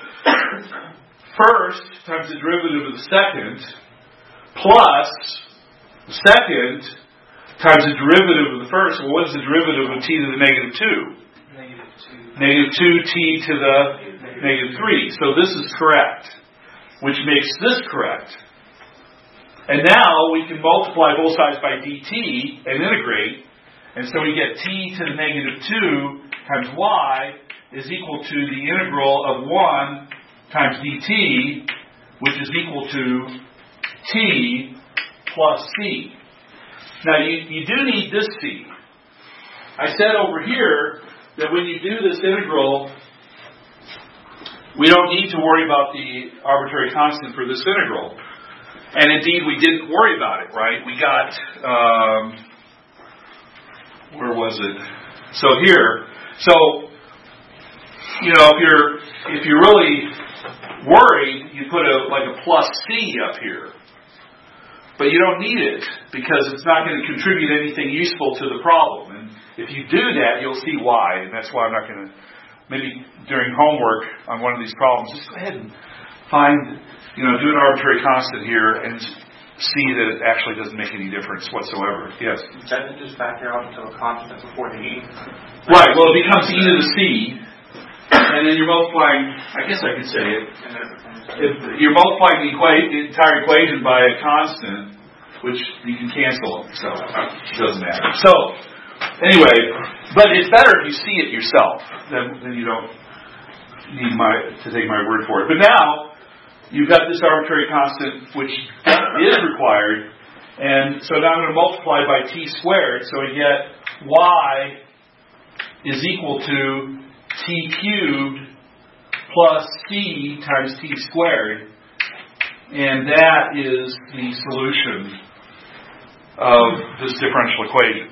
first times the derivative of the second plus the second times the derivative of the first. Well, what is the derivative of t to the negative two? Negative two. Negative two t to the negative three. So this is correct, which makes this correct. And now we can multiply both sides by dt and integrate. And so we get t to the negative two times y is equal to the integral of one times dt, which is equal to t plus c. Now you, you do need this c. I said over here that when you do this integral we don't need to worry about the arbitrary constant for this integral. And indeed, we didn't worry about it, right? We got, um, where was it? So here, so, you know, if you're, if you're really worried, you put a, like a plus C up here. But you don't need it, because it's not going to contribute anything useful to the problem. And if you do that, you'll see why, and that's why I'm not going to, maybe during homework on one of these problems, just go ahead and find, you know, do an arbitrary constant here and see that it actually doesn't make any difference whatsoever. Yes? Doesn't it just factor out until a constant before the E? Right, well it becomes e to the c, and then you're multiplying, I guess I could say it, if you're multiplying the, equa- the entire equation by a constant, which you can cancel, so it doesn't matter. So, anyway, but it's better if you see it yourself, then, then you don't need my to take my word for it. But now, you've got this arbitrary constant, which is required, and so now I'm going to multiply by t squared, so I get y is equal to t cubed plus c times t squared, and that is the solution of this differential equation.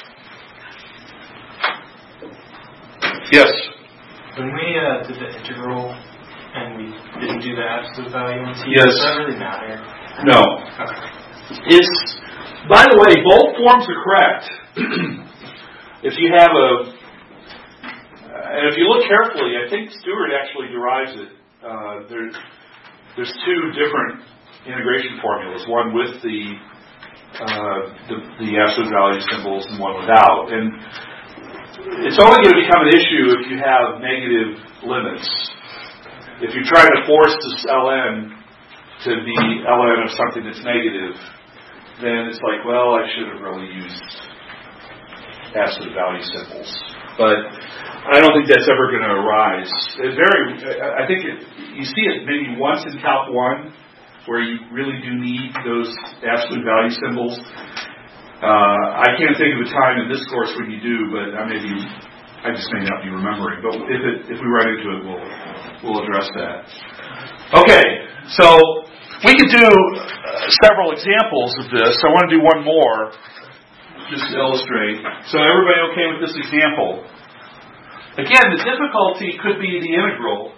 Yes? When we uh, did the integral and we didn't do the absolute value in t, yes. does that really matter? No. Okay. It's, by the way, both forms are correct. If you have a, and if you look carefully, I think Stewart actually derives it. Uh, there, there's two different integration formulas, one with the, uh, the the absolute value symbols and one without. And it's only going to become an issue if you have negative limits. If you try to force this ln to be ln of something that's negative, then it's like, well, I should have really used absolute value symbols. But I don't think that's ever going to arise. It very, I think it, you see it maybe once in Calc one, where you really do need those absolute value symbols. Uh, I can't think of a time in this course when you do, but I may be, I just may not be remembering. But if it, if we run into it, we'll we'll address that. Okay, so we could do uh, several examples of this. I want to do one more, just to illustrate. So everybody okay with this example? Again, the difficulty could be the integral.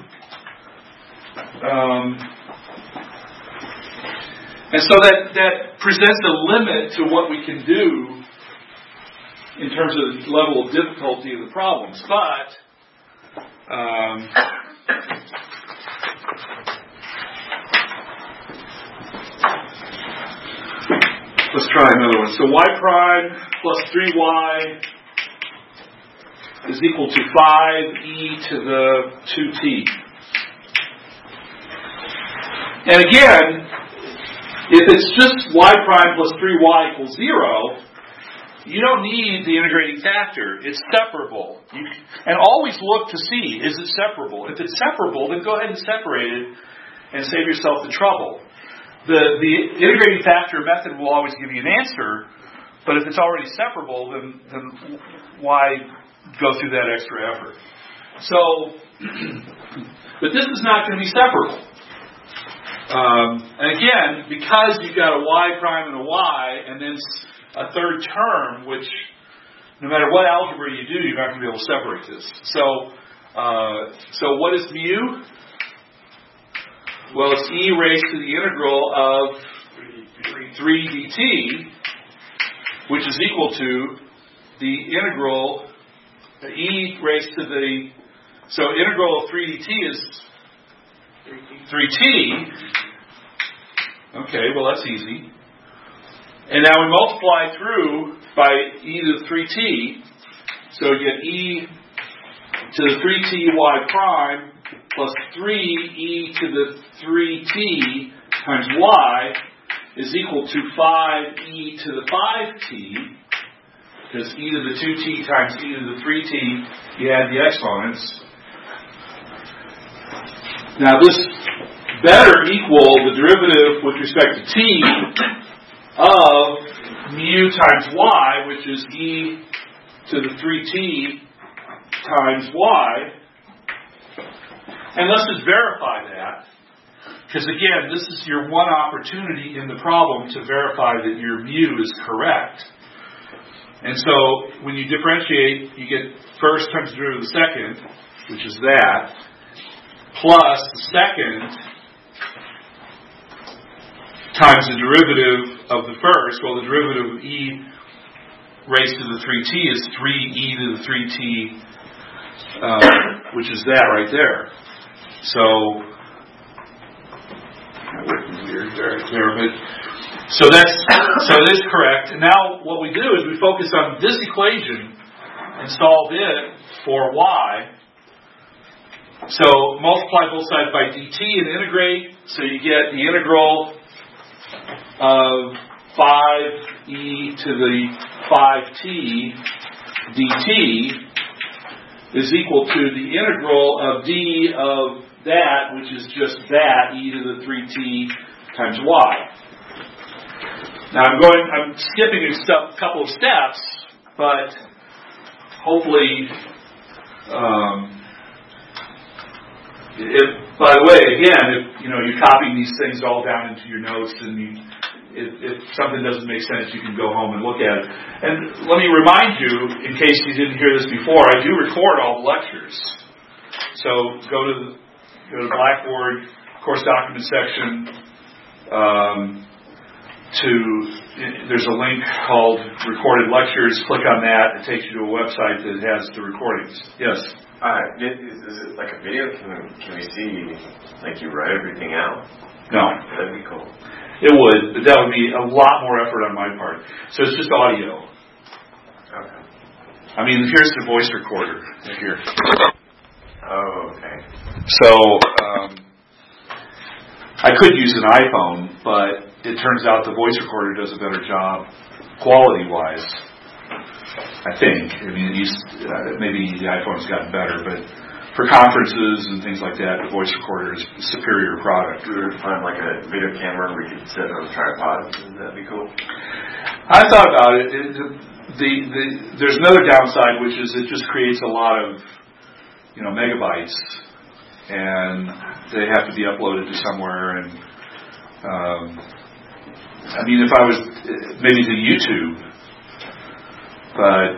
Um, and so that, that presents a limit to what we can do in terms of the level of difficulty of the problems. But um, let's try another one. So y prime plus three y is equal to five e to the two t. And again, if it's just y prime plus three y equals zero, you don't need the integrating factor. It's separable. You, and always look to see, is it separable? If it's separable, then go ahead and separate it and save yourself the trouble. The, the integrating factor method will always give you an answer, but if it's already separable, then, then why go through that extra effort? So, but this is not going to be separable. Um, and again, because you've got a y prime and a y, and then a third term, which no matter what algebra you do, you're not going to be able to separate this. So, uh, so what is mu? Well, it's e raised to the integral of three dt, which is equal to the integral, e raised to the, so integral of three dt is three t. Okay, well that's easy. And now we multiply through by e to the three t, so you get e to the three t y prime plus three e to the three t times y is equal to five e to the five t, because e to the two t times e to the three t, you add the exponents. Now this better equal the derivative with respect to t of mu times y, which is e to the three t times y, And let's just verify that. Because again, this is your one opportunity in the problem to verify that your view is correct. And so when you differentiate, you get first times the derivative of the second, which is that, plus the second times the derivative of the first. Well, the derivative of e raised to the three t is three e to the three t, uh, which is that right there. So, weird there, there, but so that's so it is correct. And now what we do is we focus on this equation and solve it for y. So multiply both sides by dt and integrate, so you get the integral of five e to the five t dt is equal to the integral of d of that, which is just that, e to the three t times y. Now I'm going, I'm skipping a step, couple of steps, but hopefully, um, if, by the way, again, if you know you're copying these things all down into your notes, and you, if, if something doesn't make sense, you can go home and look at it. And let me remind you, in case you didn't hear this before, I do record all the lectures. So go to the, go to Blackboard course document section. Um, to there's a link called Recorded Lectures. Click on that. It takes you to a website that has the recordings. Yes. Uh, is, is it like a video? Can we, can we see, like, you write everything out? No. That'd be cool. It would, but that would be a lot more effort on my part. So it's just audio. Okay. I mean, here's the voice recorder. Here. Oh, okay. So um, I could use an iPhone, but it turns out the voice recorder does a better job quality-wise. I think. I mean, it used, uh, maybe the iPhone's gotten better, but for conferences and things like that, the voice recorder is a superior product. We would find like a video camera we could set on a tripod. Would that be cool? I thought about it. it the, the, the, there's another downside, which is it just creates a lot of, you know, megabytes, and they have to be uploaded to somewhere. And um, I mean, if I was maybe to YouTube, but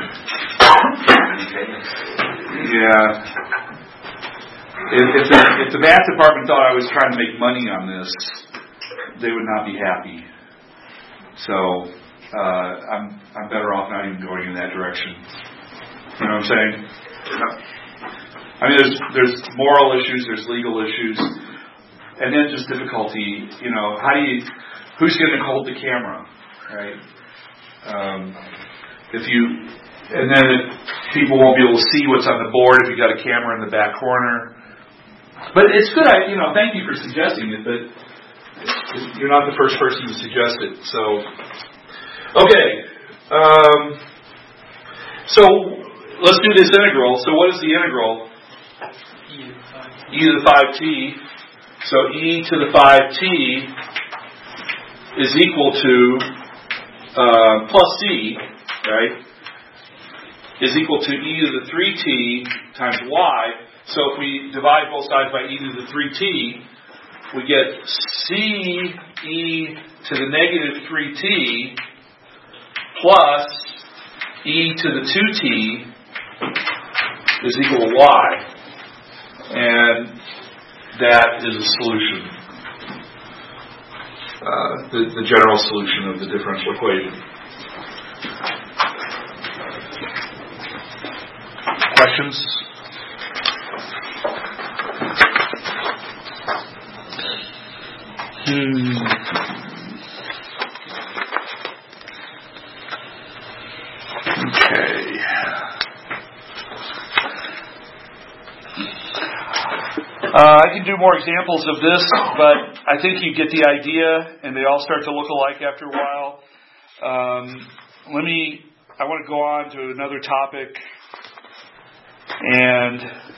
yeah, if, if, the, if the math department thought I was trying to make money on this, they would not be happy. So uh, I'm I'm better off not even going in that direction. You know what I'm saying? I mean, there's there's moral issues, there's legal issues, and then just difficulty. You know, how do you? Who's going to hold the camera, right? Um, if you, and then if people won't be able to see what's on the board if you got a camera in the back corner. But it's good. I, you know, thank you for suggesting it, but you're not the first person to suggest it. So, okay. Um, so let's do this integral. So what is the integral? E to the five t. So e to the five t is equal to uh, plus c, right, is equal to e to the three t times y. So if we divide both sides by e to the three t, we get c e to the negative three t plus e to the two t is equal to y. And that is a solution. Uh, the, the general solution of the differential equation. Questions? Hmm. Okay. Uh, I can do more examples of this, but I think you get the idea, and they all start to look alike after a while. Um, let me, I want to go on to another topic, and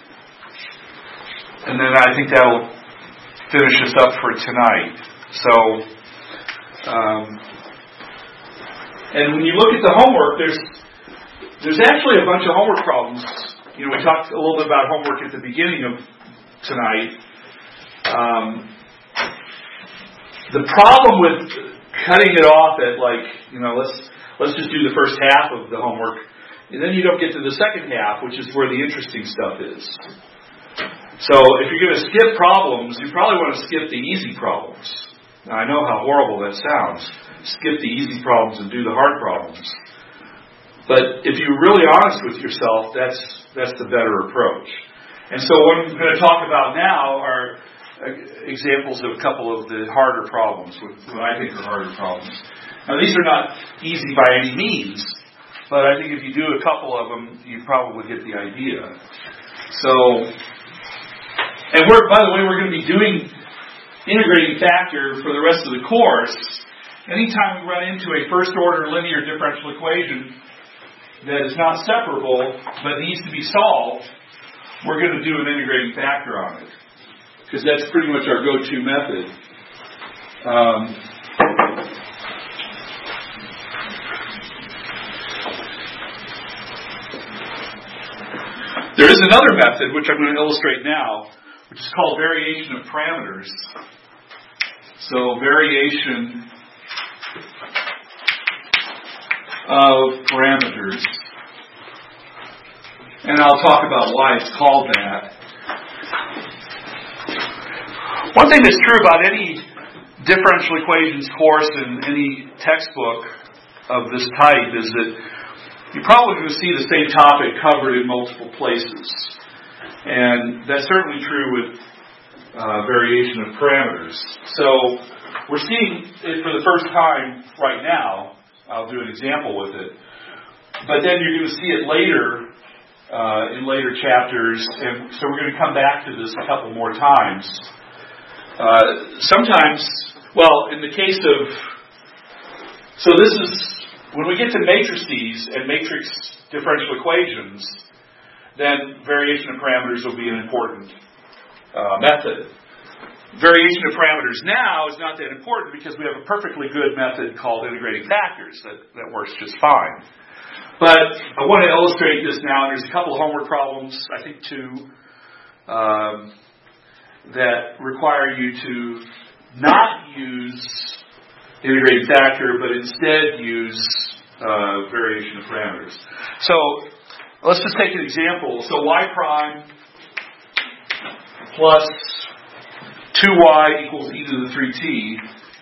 and then I think that will finish us up for tonight. So, um, and when you look at the homework, there's there's actually a bunch of homework problems. You know, we talked a little bit about homework at the beginning of tonight. Um, the problem with cutting it off at like, you know, let's let's just do the first half of the homework, and then you don't get to the second half, which is where the interesting stuff is. So if you're going to skip problems, you probably want to skip the easy problems. Now, I know how horrible that sounds. Skip the easy problems and do the hard problems. But if you're really honest with yourself, that's that's the better approach. And so what I'm going to talk about now are examples of a couple of the harder problems, what I think are harder problems. Now, these are not easy by any means, but I think if you do a couple of them, you probably get the idea. So, and we're, by the way, we're going to be doing integrating factor for the rest of the course. Anytime we run into a first-order linear differential equation that is not separable but needs to be solved, we're going to do an integrating factor on it, because that's pretty much our go-to method. Um, there is another method, which I'm going to illustrate now, which is called variation of parameters. So variation of parameters. And I'll talk about why it's called that. One thing that's true about any differential equations course in any textbook of this type is that you're probably going to see the same topic covered in multiple places. And that's certainly true with uh, variation of parameters. So we're seeing it for the first time right now. I'll do an example with it. But then you're going to see it later uh, in later chapters. And so we're going to come back to this a couple more times. Uh, sometimes, well, in the case of, so this is, when we get to matrices and matrix differential equations, then variation of parameters will be an important uh, method. Variation of parameters now is not that important because we have a perfectly good method called integrating factors that, that works just fine. But I want to illustrate this now. There's a couple of homework problems, I think two, um, that require you to not use integrating factor, but instead use uh, variation of parameters. So let's just take an example. So y prime plus two y equals e to the three t.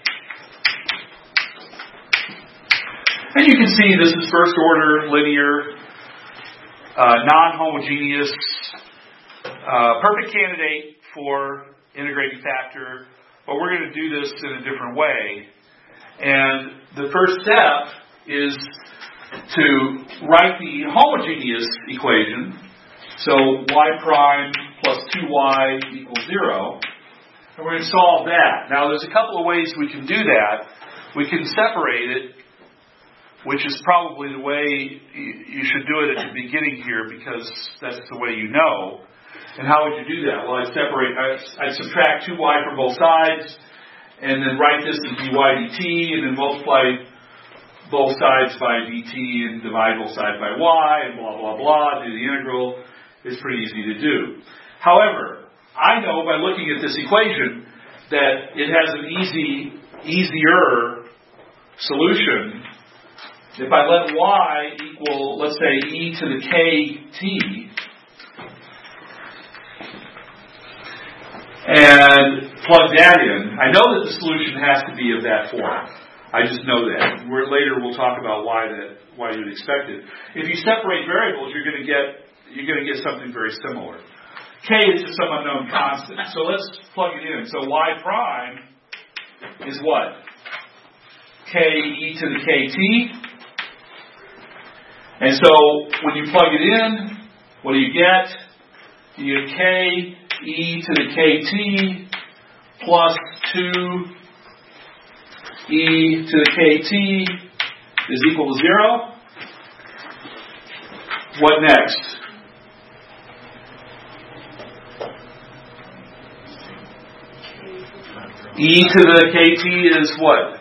And you can see this is first order, linear, uh, non-homogeneous, uh, perfect candidate for integrating factor, but we're going to do this in a different way. And the first step is to write the homogeneous equation. So y prime plus two y equals zero. And we're going to solve that. Now, there's a couple of ways we can do that. We can separate it, which is probably the way you should do it at the beginning here, because that's the way you know. And how would you do that? Well, I'd separate, I'd, I'd subtract two y from both sides, and then write this as dy dt, and then multiply both sides by dt, and divide both sides by y, and blah, blah, blah, do the integral. It's pretty easy to do. However, I know by looking at this equation that it has an easy, easier solution. If I let y equal, let's say, e to the kt, and plug that in, I know that the solution has to be of that form. I just know that. We're, later we'll talk about why that why you'd expect it. If you separate variables, you're going to get you're going to get something very similar. K is just some unknown constant. So let's plug it in. So y prime is what? K e to the kt. And so when you plug it in, what do you get? You get k e to the kt plus two e to the kt is equal to zero. What next? E to the kt is what?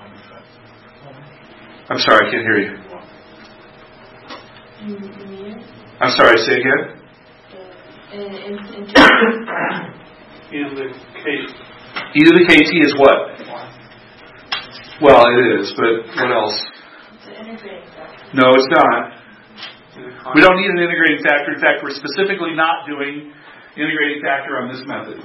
I'm sorry, I can't hear you. I'm sorry, say again? The in, in, in E to the K. E to the kt is what? Well, it is, but what else? It's an integrating factor. No, it's not. We don't need an integrating factor. In fact, we're specifically not doing integrating factor on this method.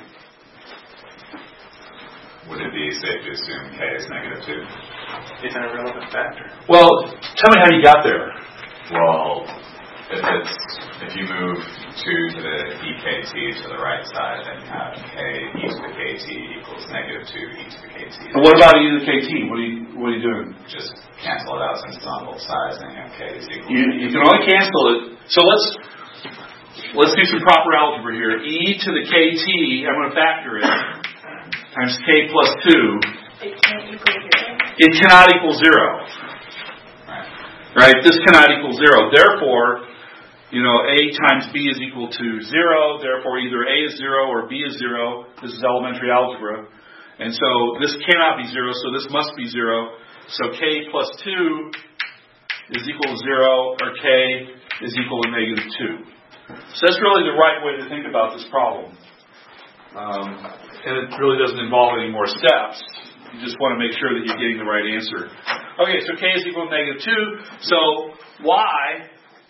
Would it be safe to assume K is negative two? It's an irrelevant factor. Well, tell me how you got there. Well, if it's if you move two to the E K T to the right side, then you have K e to the kt equals negative two e to the kt. And what about e to the kt? What are you what are you doing? Just cancel it out since it's on both sides, and you have K is equal. You, you can only cancel it. So let's let's do some proper algebra here. E to the kt, I'm going to factor it, times k plus two. It can't equal zero. It cannot equal zero. Right. Right? This cannot equal zero. Therefore, you know, a times b is equal to zero. Therefore, either a is zero or b is zero. This is elementary algebra. And so this cannot be zero, so this must be zero. So k plus two is equal to zero, or k is equal to negative two. So that's really the right way to think about this problem. Um, and it really doesn't involve any more steps. You just want to make sure that you're getting the right answer. Okay, so k is equal to negative two. So y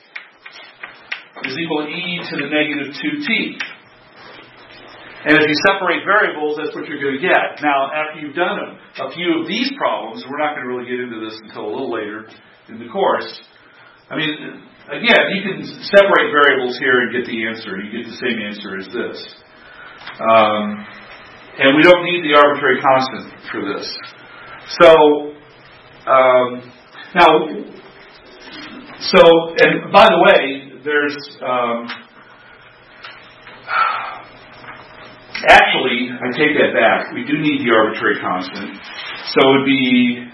is equal to e to the negative two t. And if you separate variables, that's what you're going to get. Now, after you've done a, a few of these problems, we're not going to really get into this until a little later in the course. I mean, again, you can separate variables here and get the answer. You get the same answer as this. Um, and we don't need the arbitrary constant for this. So, um, now, so, and by the way, there's, um, actually, I take that back. We do need the arbitrary constant. So it would be,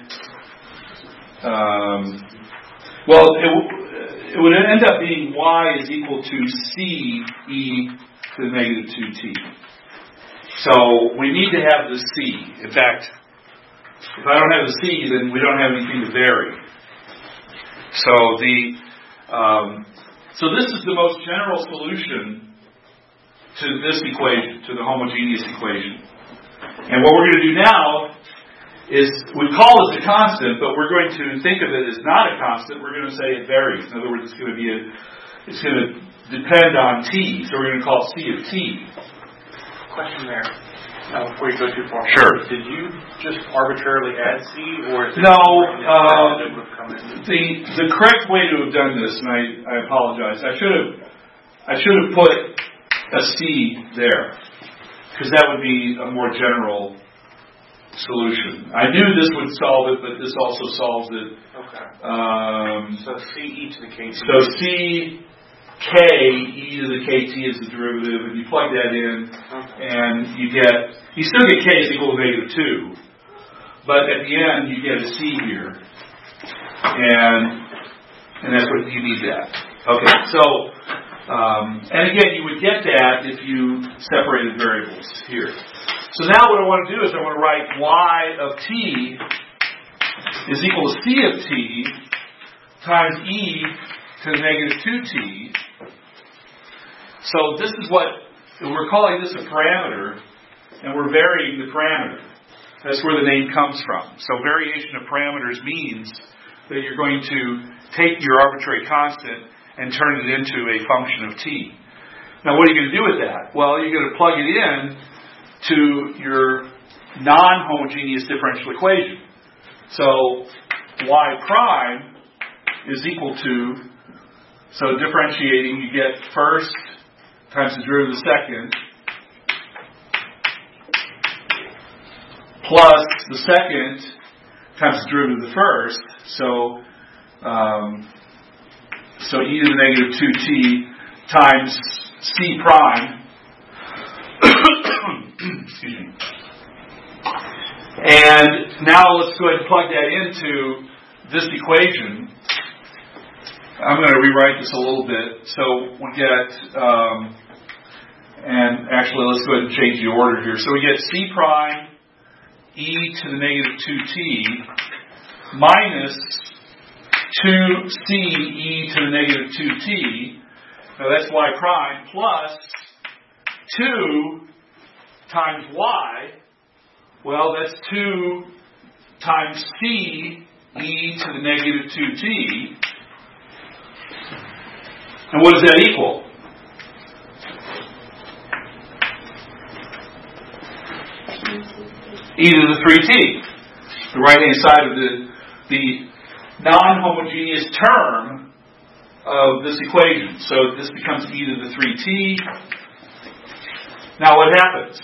um, well, it, w- it would end up being y is equal to c e to the negative two t. So we need to have the c. In fact, if I don't have the c, then we don't have anything to vary. So the um, so this is the most general solution to this equation, to the homogeneous equation. And what we're going to do now is, we call this a constant, but we're going to think of it as not a constant. We're going to say it varies. In other words, it's going to be a, it's going to depend on t. So we're going to call it c of t. Question there. Now, before you go too far. Sure. Did you just arbitrarily add c, or is it No. uh, Uh, the the correct way to have done this, and I, I apologize. I should have I should have put a c there, because that would be a more general solution. I knew this would solve it, but this also solves it. Okay. Um, So c e to the kt. so c k e to the kt is the derivative, and you plug that in, Okay. and you get you still get k is equal to negative two, but at the end you get a c here, and and that's what you need that. Okay, so. Um, and again, you would get that if you separated variables here. So now what I want to do is I want to write y of t is equal to c of t times e to the negative two t. So this is what, we're calling this a parameter, and we're varying the parameter. That's where the name comes from. So variation of parameters means that you're going to take your arbitrary constant and turn it into a function of t. Now, what are you going to do with that? Well, you're going to plug it in to your non-homogeneous differential equation. So, y prime is equal to, so differentiating, you get first times the derivative of the second, plus the second times the derivative of the first. So, um, So e to the negative two t times c prime, excuse me. And now let's go ahead and plug that into this equation. I'm going to rewrite this a little bit. So we get, um, and actually let's go ahead and change the order here. So we get c prime e to the negative two t minus two c e to the negative two t. Now that's y prime plus two times y, well, that's two times c e to the negative two t. And what does that equal? E to the three t. The right-hand side of the, the non-homogeneous term of this equation. So this becomes e to the three t. Now what happens?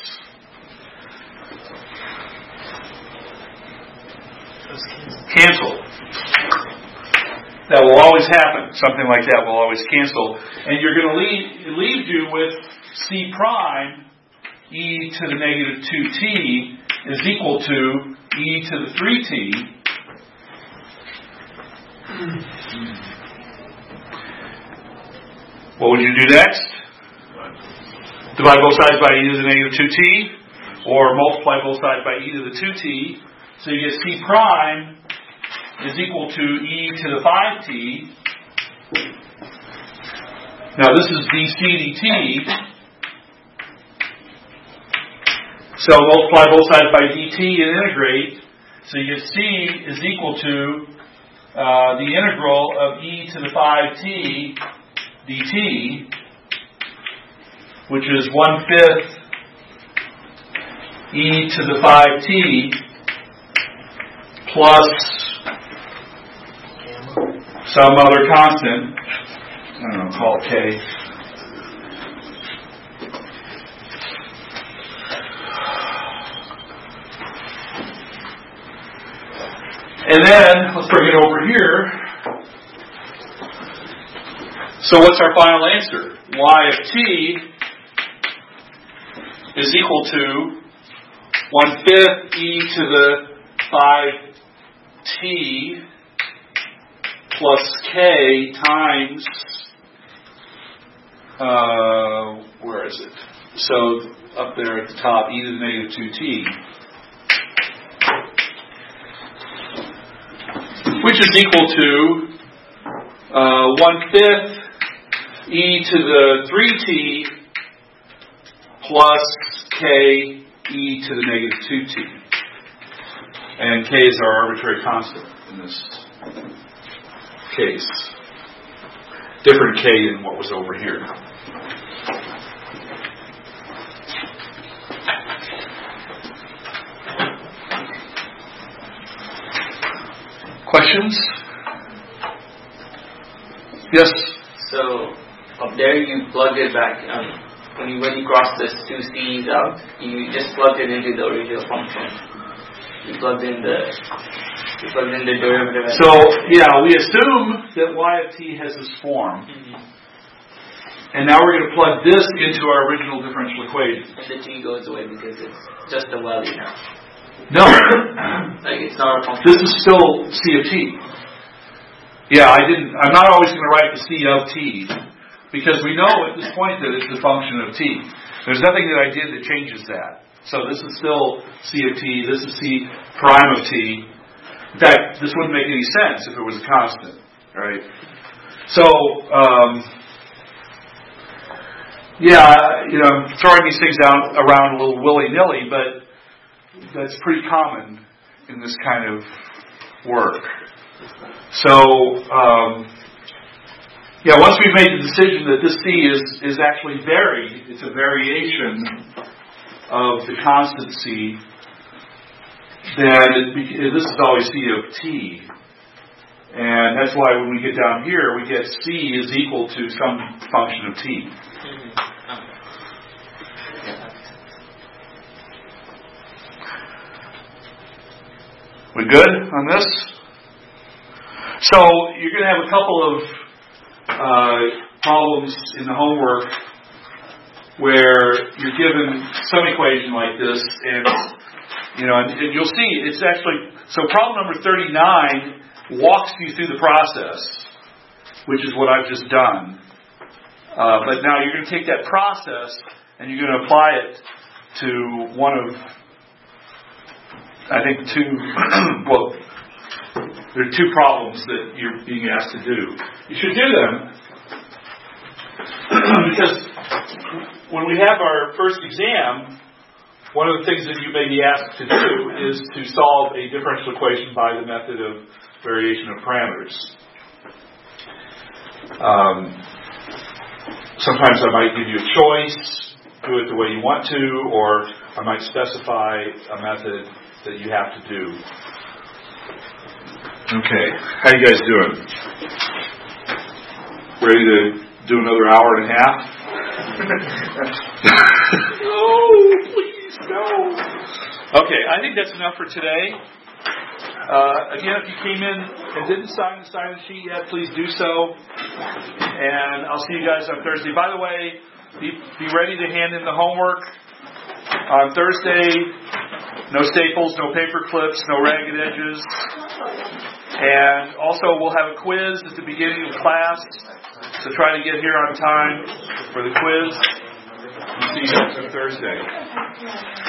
Cancel. That will always happen. Something like that will always cancel. And you're going to leave, it leaves you with c prime e to the negative two t is equal to e to the three t. What would you do next? Divide both sides by e to the negative two t, or multiply both sides by e to the two t. So you get c prime is equal to e to the five t. Now this is dc dt. So multiply both sides by dt and integrate. So you get c is equal to uh, the integral of e to the five t dt, which is one fifth e to the five t plus some other constant. I don't know, call it k. And then, let's bring it over here. So what's our final answer? Y of t is equal to one fifth e to the five t plus k times, uh, where is it? So up there at the top, e to the negative two t. Which is equal to uh, one fifth e to the three t plus k e to the negative two t. And k is our arbitrary constant in this case. Different k than what was over here. Questions? Yes? So, up there you plugged it back. Um, when you when you crossed this two c's out, you just plugged it into the original function. You plugged in the you plugged in the derivative. So, yeah, we assume that y of t has this form. Mm-hmm. And now we're going to plug this into our original differential equation. And the t goes away because it's just a value now. No. Like it's not a function. This is still c of t. Yeah, I didn't, I'm not always going to write the c of t, because we know at this point that it's a function of t. There's nothing that I did that changes that. So this is still c of t, this is c prime of t. In fact, this wouldn't make any sense if it was a constant, right? So, um, yeah, you know, I'm throwing these things out around a little willy-nilly, but that's pretty common in this kind of work. So, um, yeah, once we've made the decision that this c is, is actually varied, it's a variation of the constant c, then it, this is always c of t. And that's why when we get down here, we get c is equal to some function of t. We good on this? So you're going to have a couple of uh, problems in the homework where you're given some equation like this, and you know, and, and you'll see it's actually so. Problem number thirty-nine walks you through the process, which is what I've just done. Uh, but now you're going to take that process and you're going to apply it to one of, I think, two. Well, there are two problems that you're being asked to do. You should do them because when we have our first exam, one of the things that you may be asked to do is to solve a differential equation by the method of variation of parameters. Um, sometimes I might give you a choice, do it the way you want to, or I might specify a method that you have to do. Okay, how you guys doing? Ready to do another hour and a half? No, please, no. Okay, I think that's enough for today. Uh, again, if you came in and didn't sign the sign-in sheet yet, please do so. And I'll see you guys on Thursday. By the way, be, be ready to hand in the homework on Thursday. No staples, no paper clips, no ragged edges. And also, we'll have a quiz at the beginning of class, so try to get here on time for the quiz. See you guys on Thursday.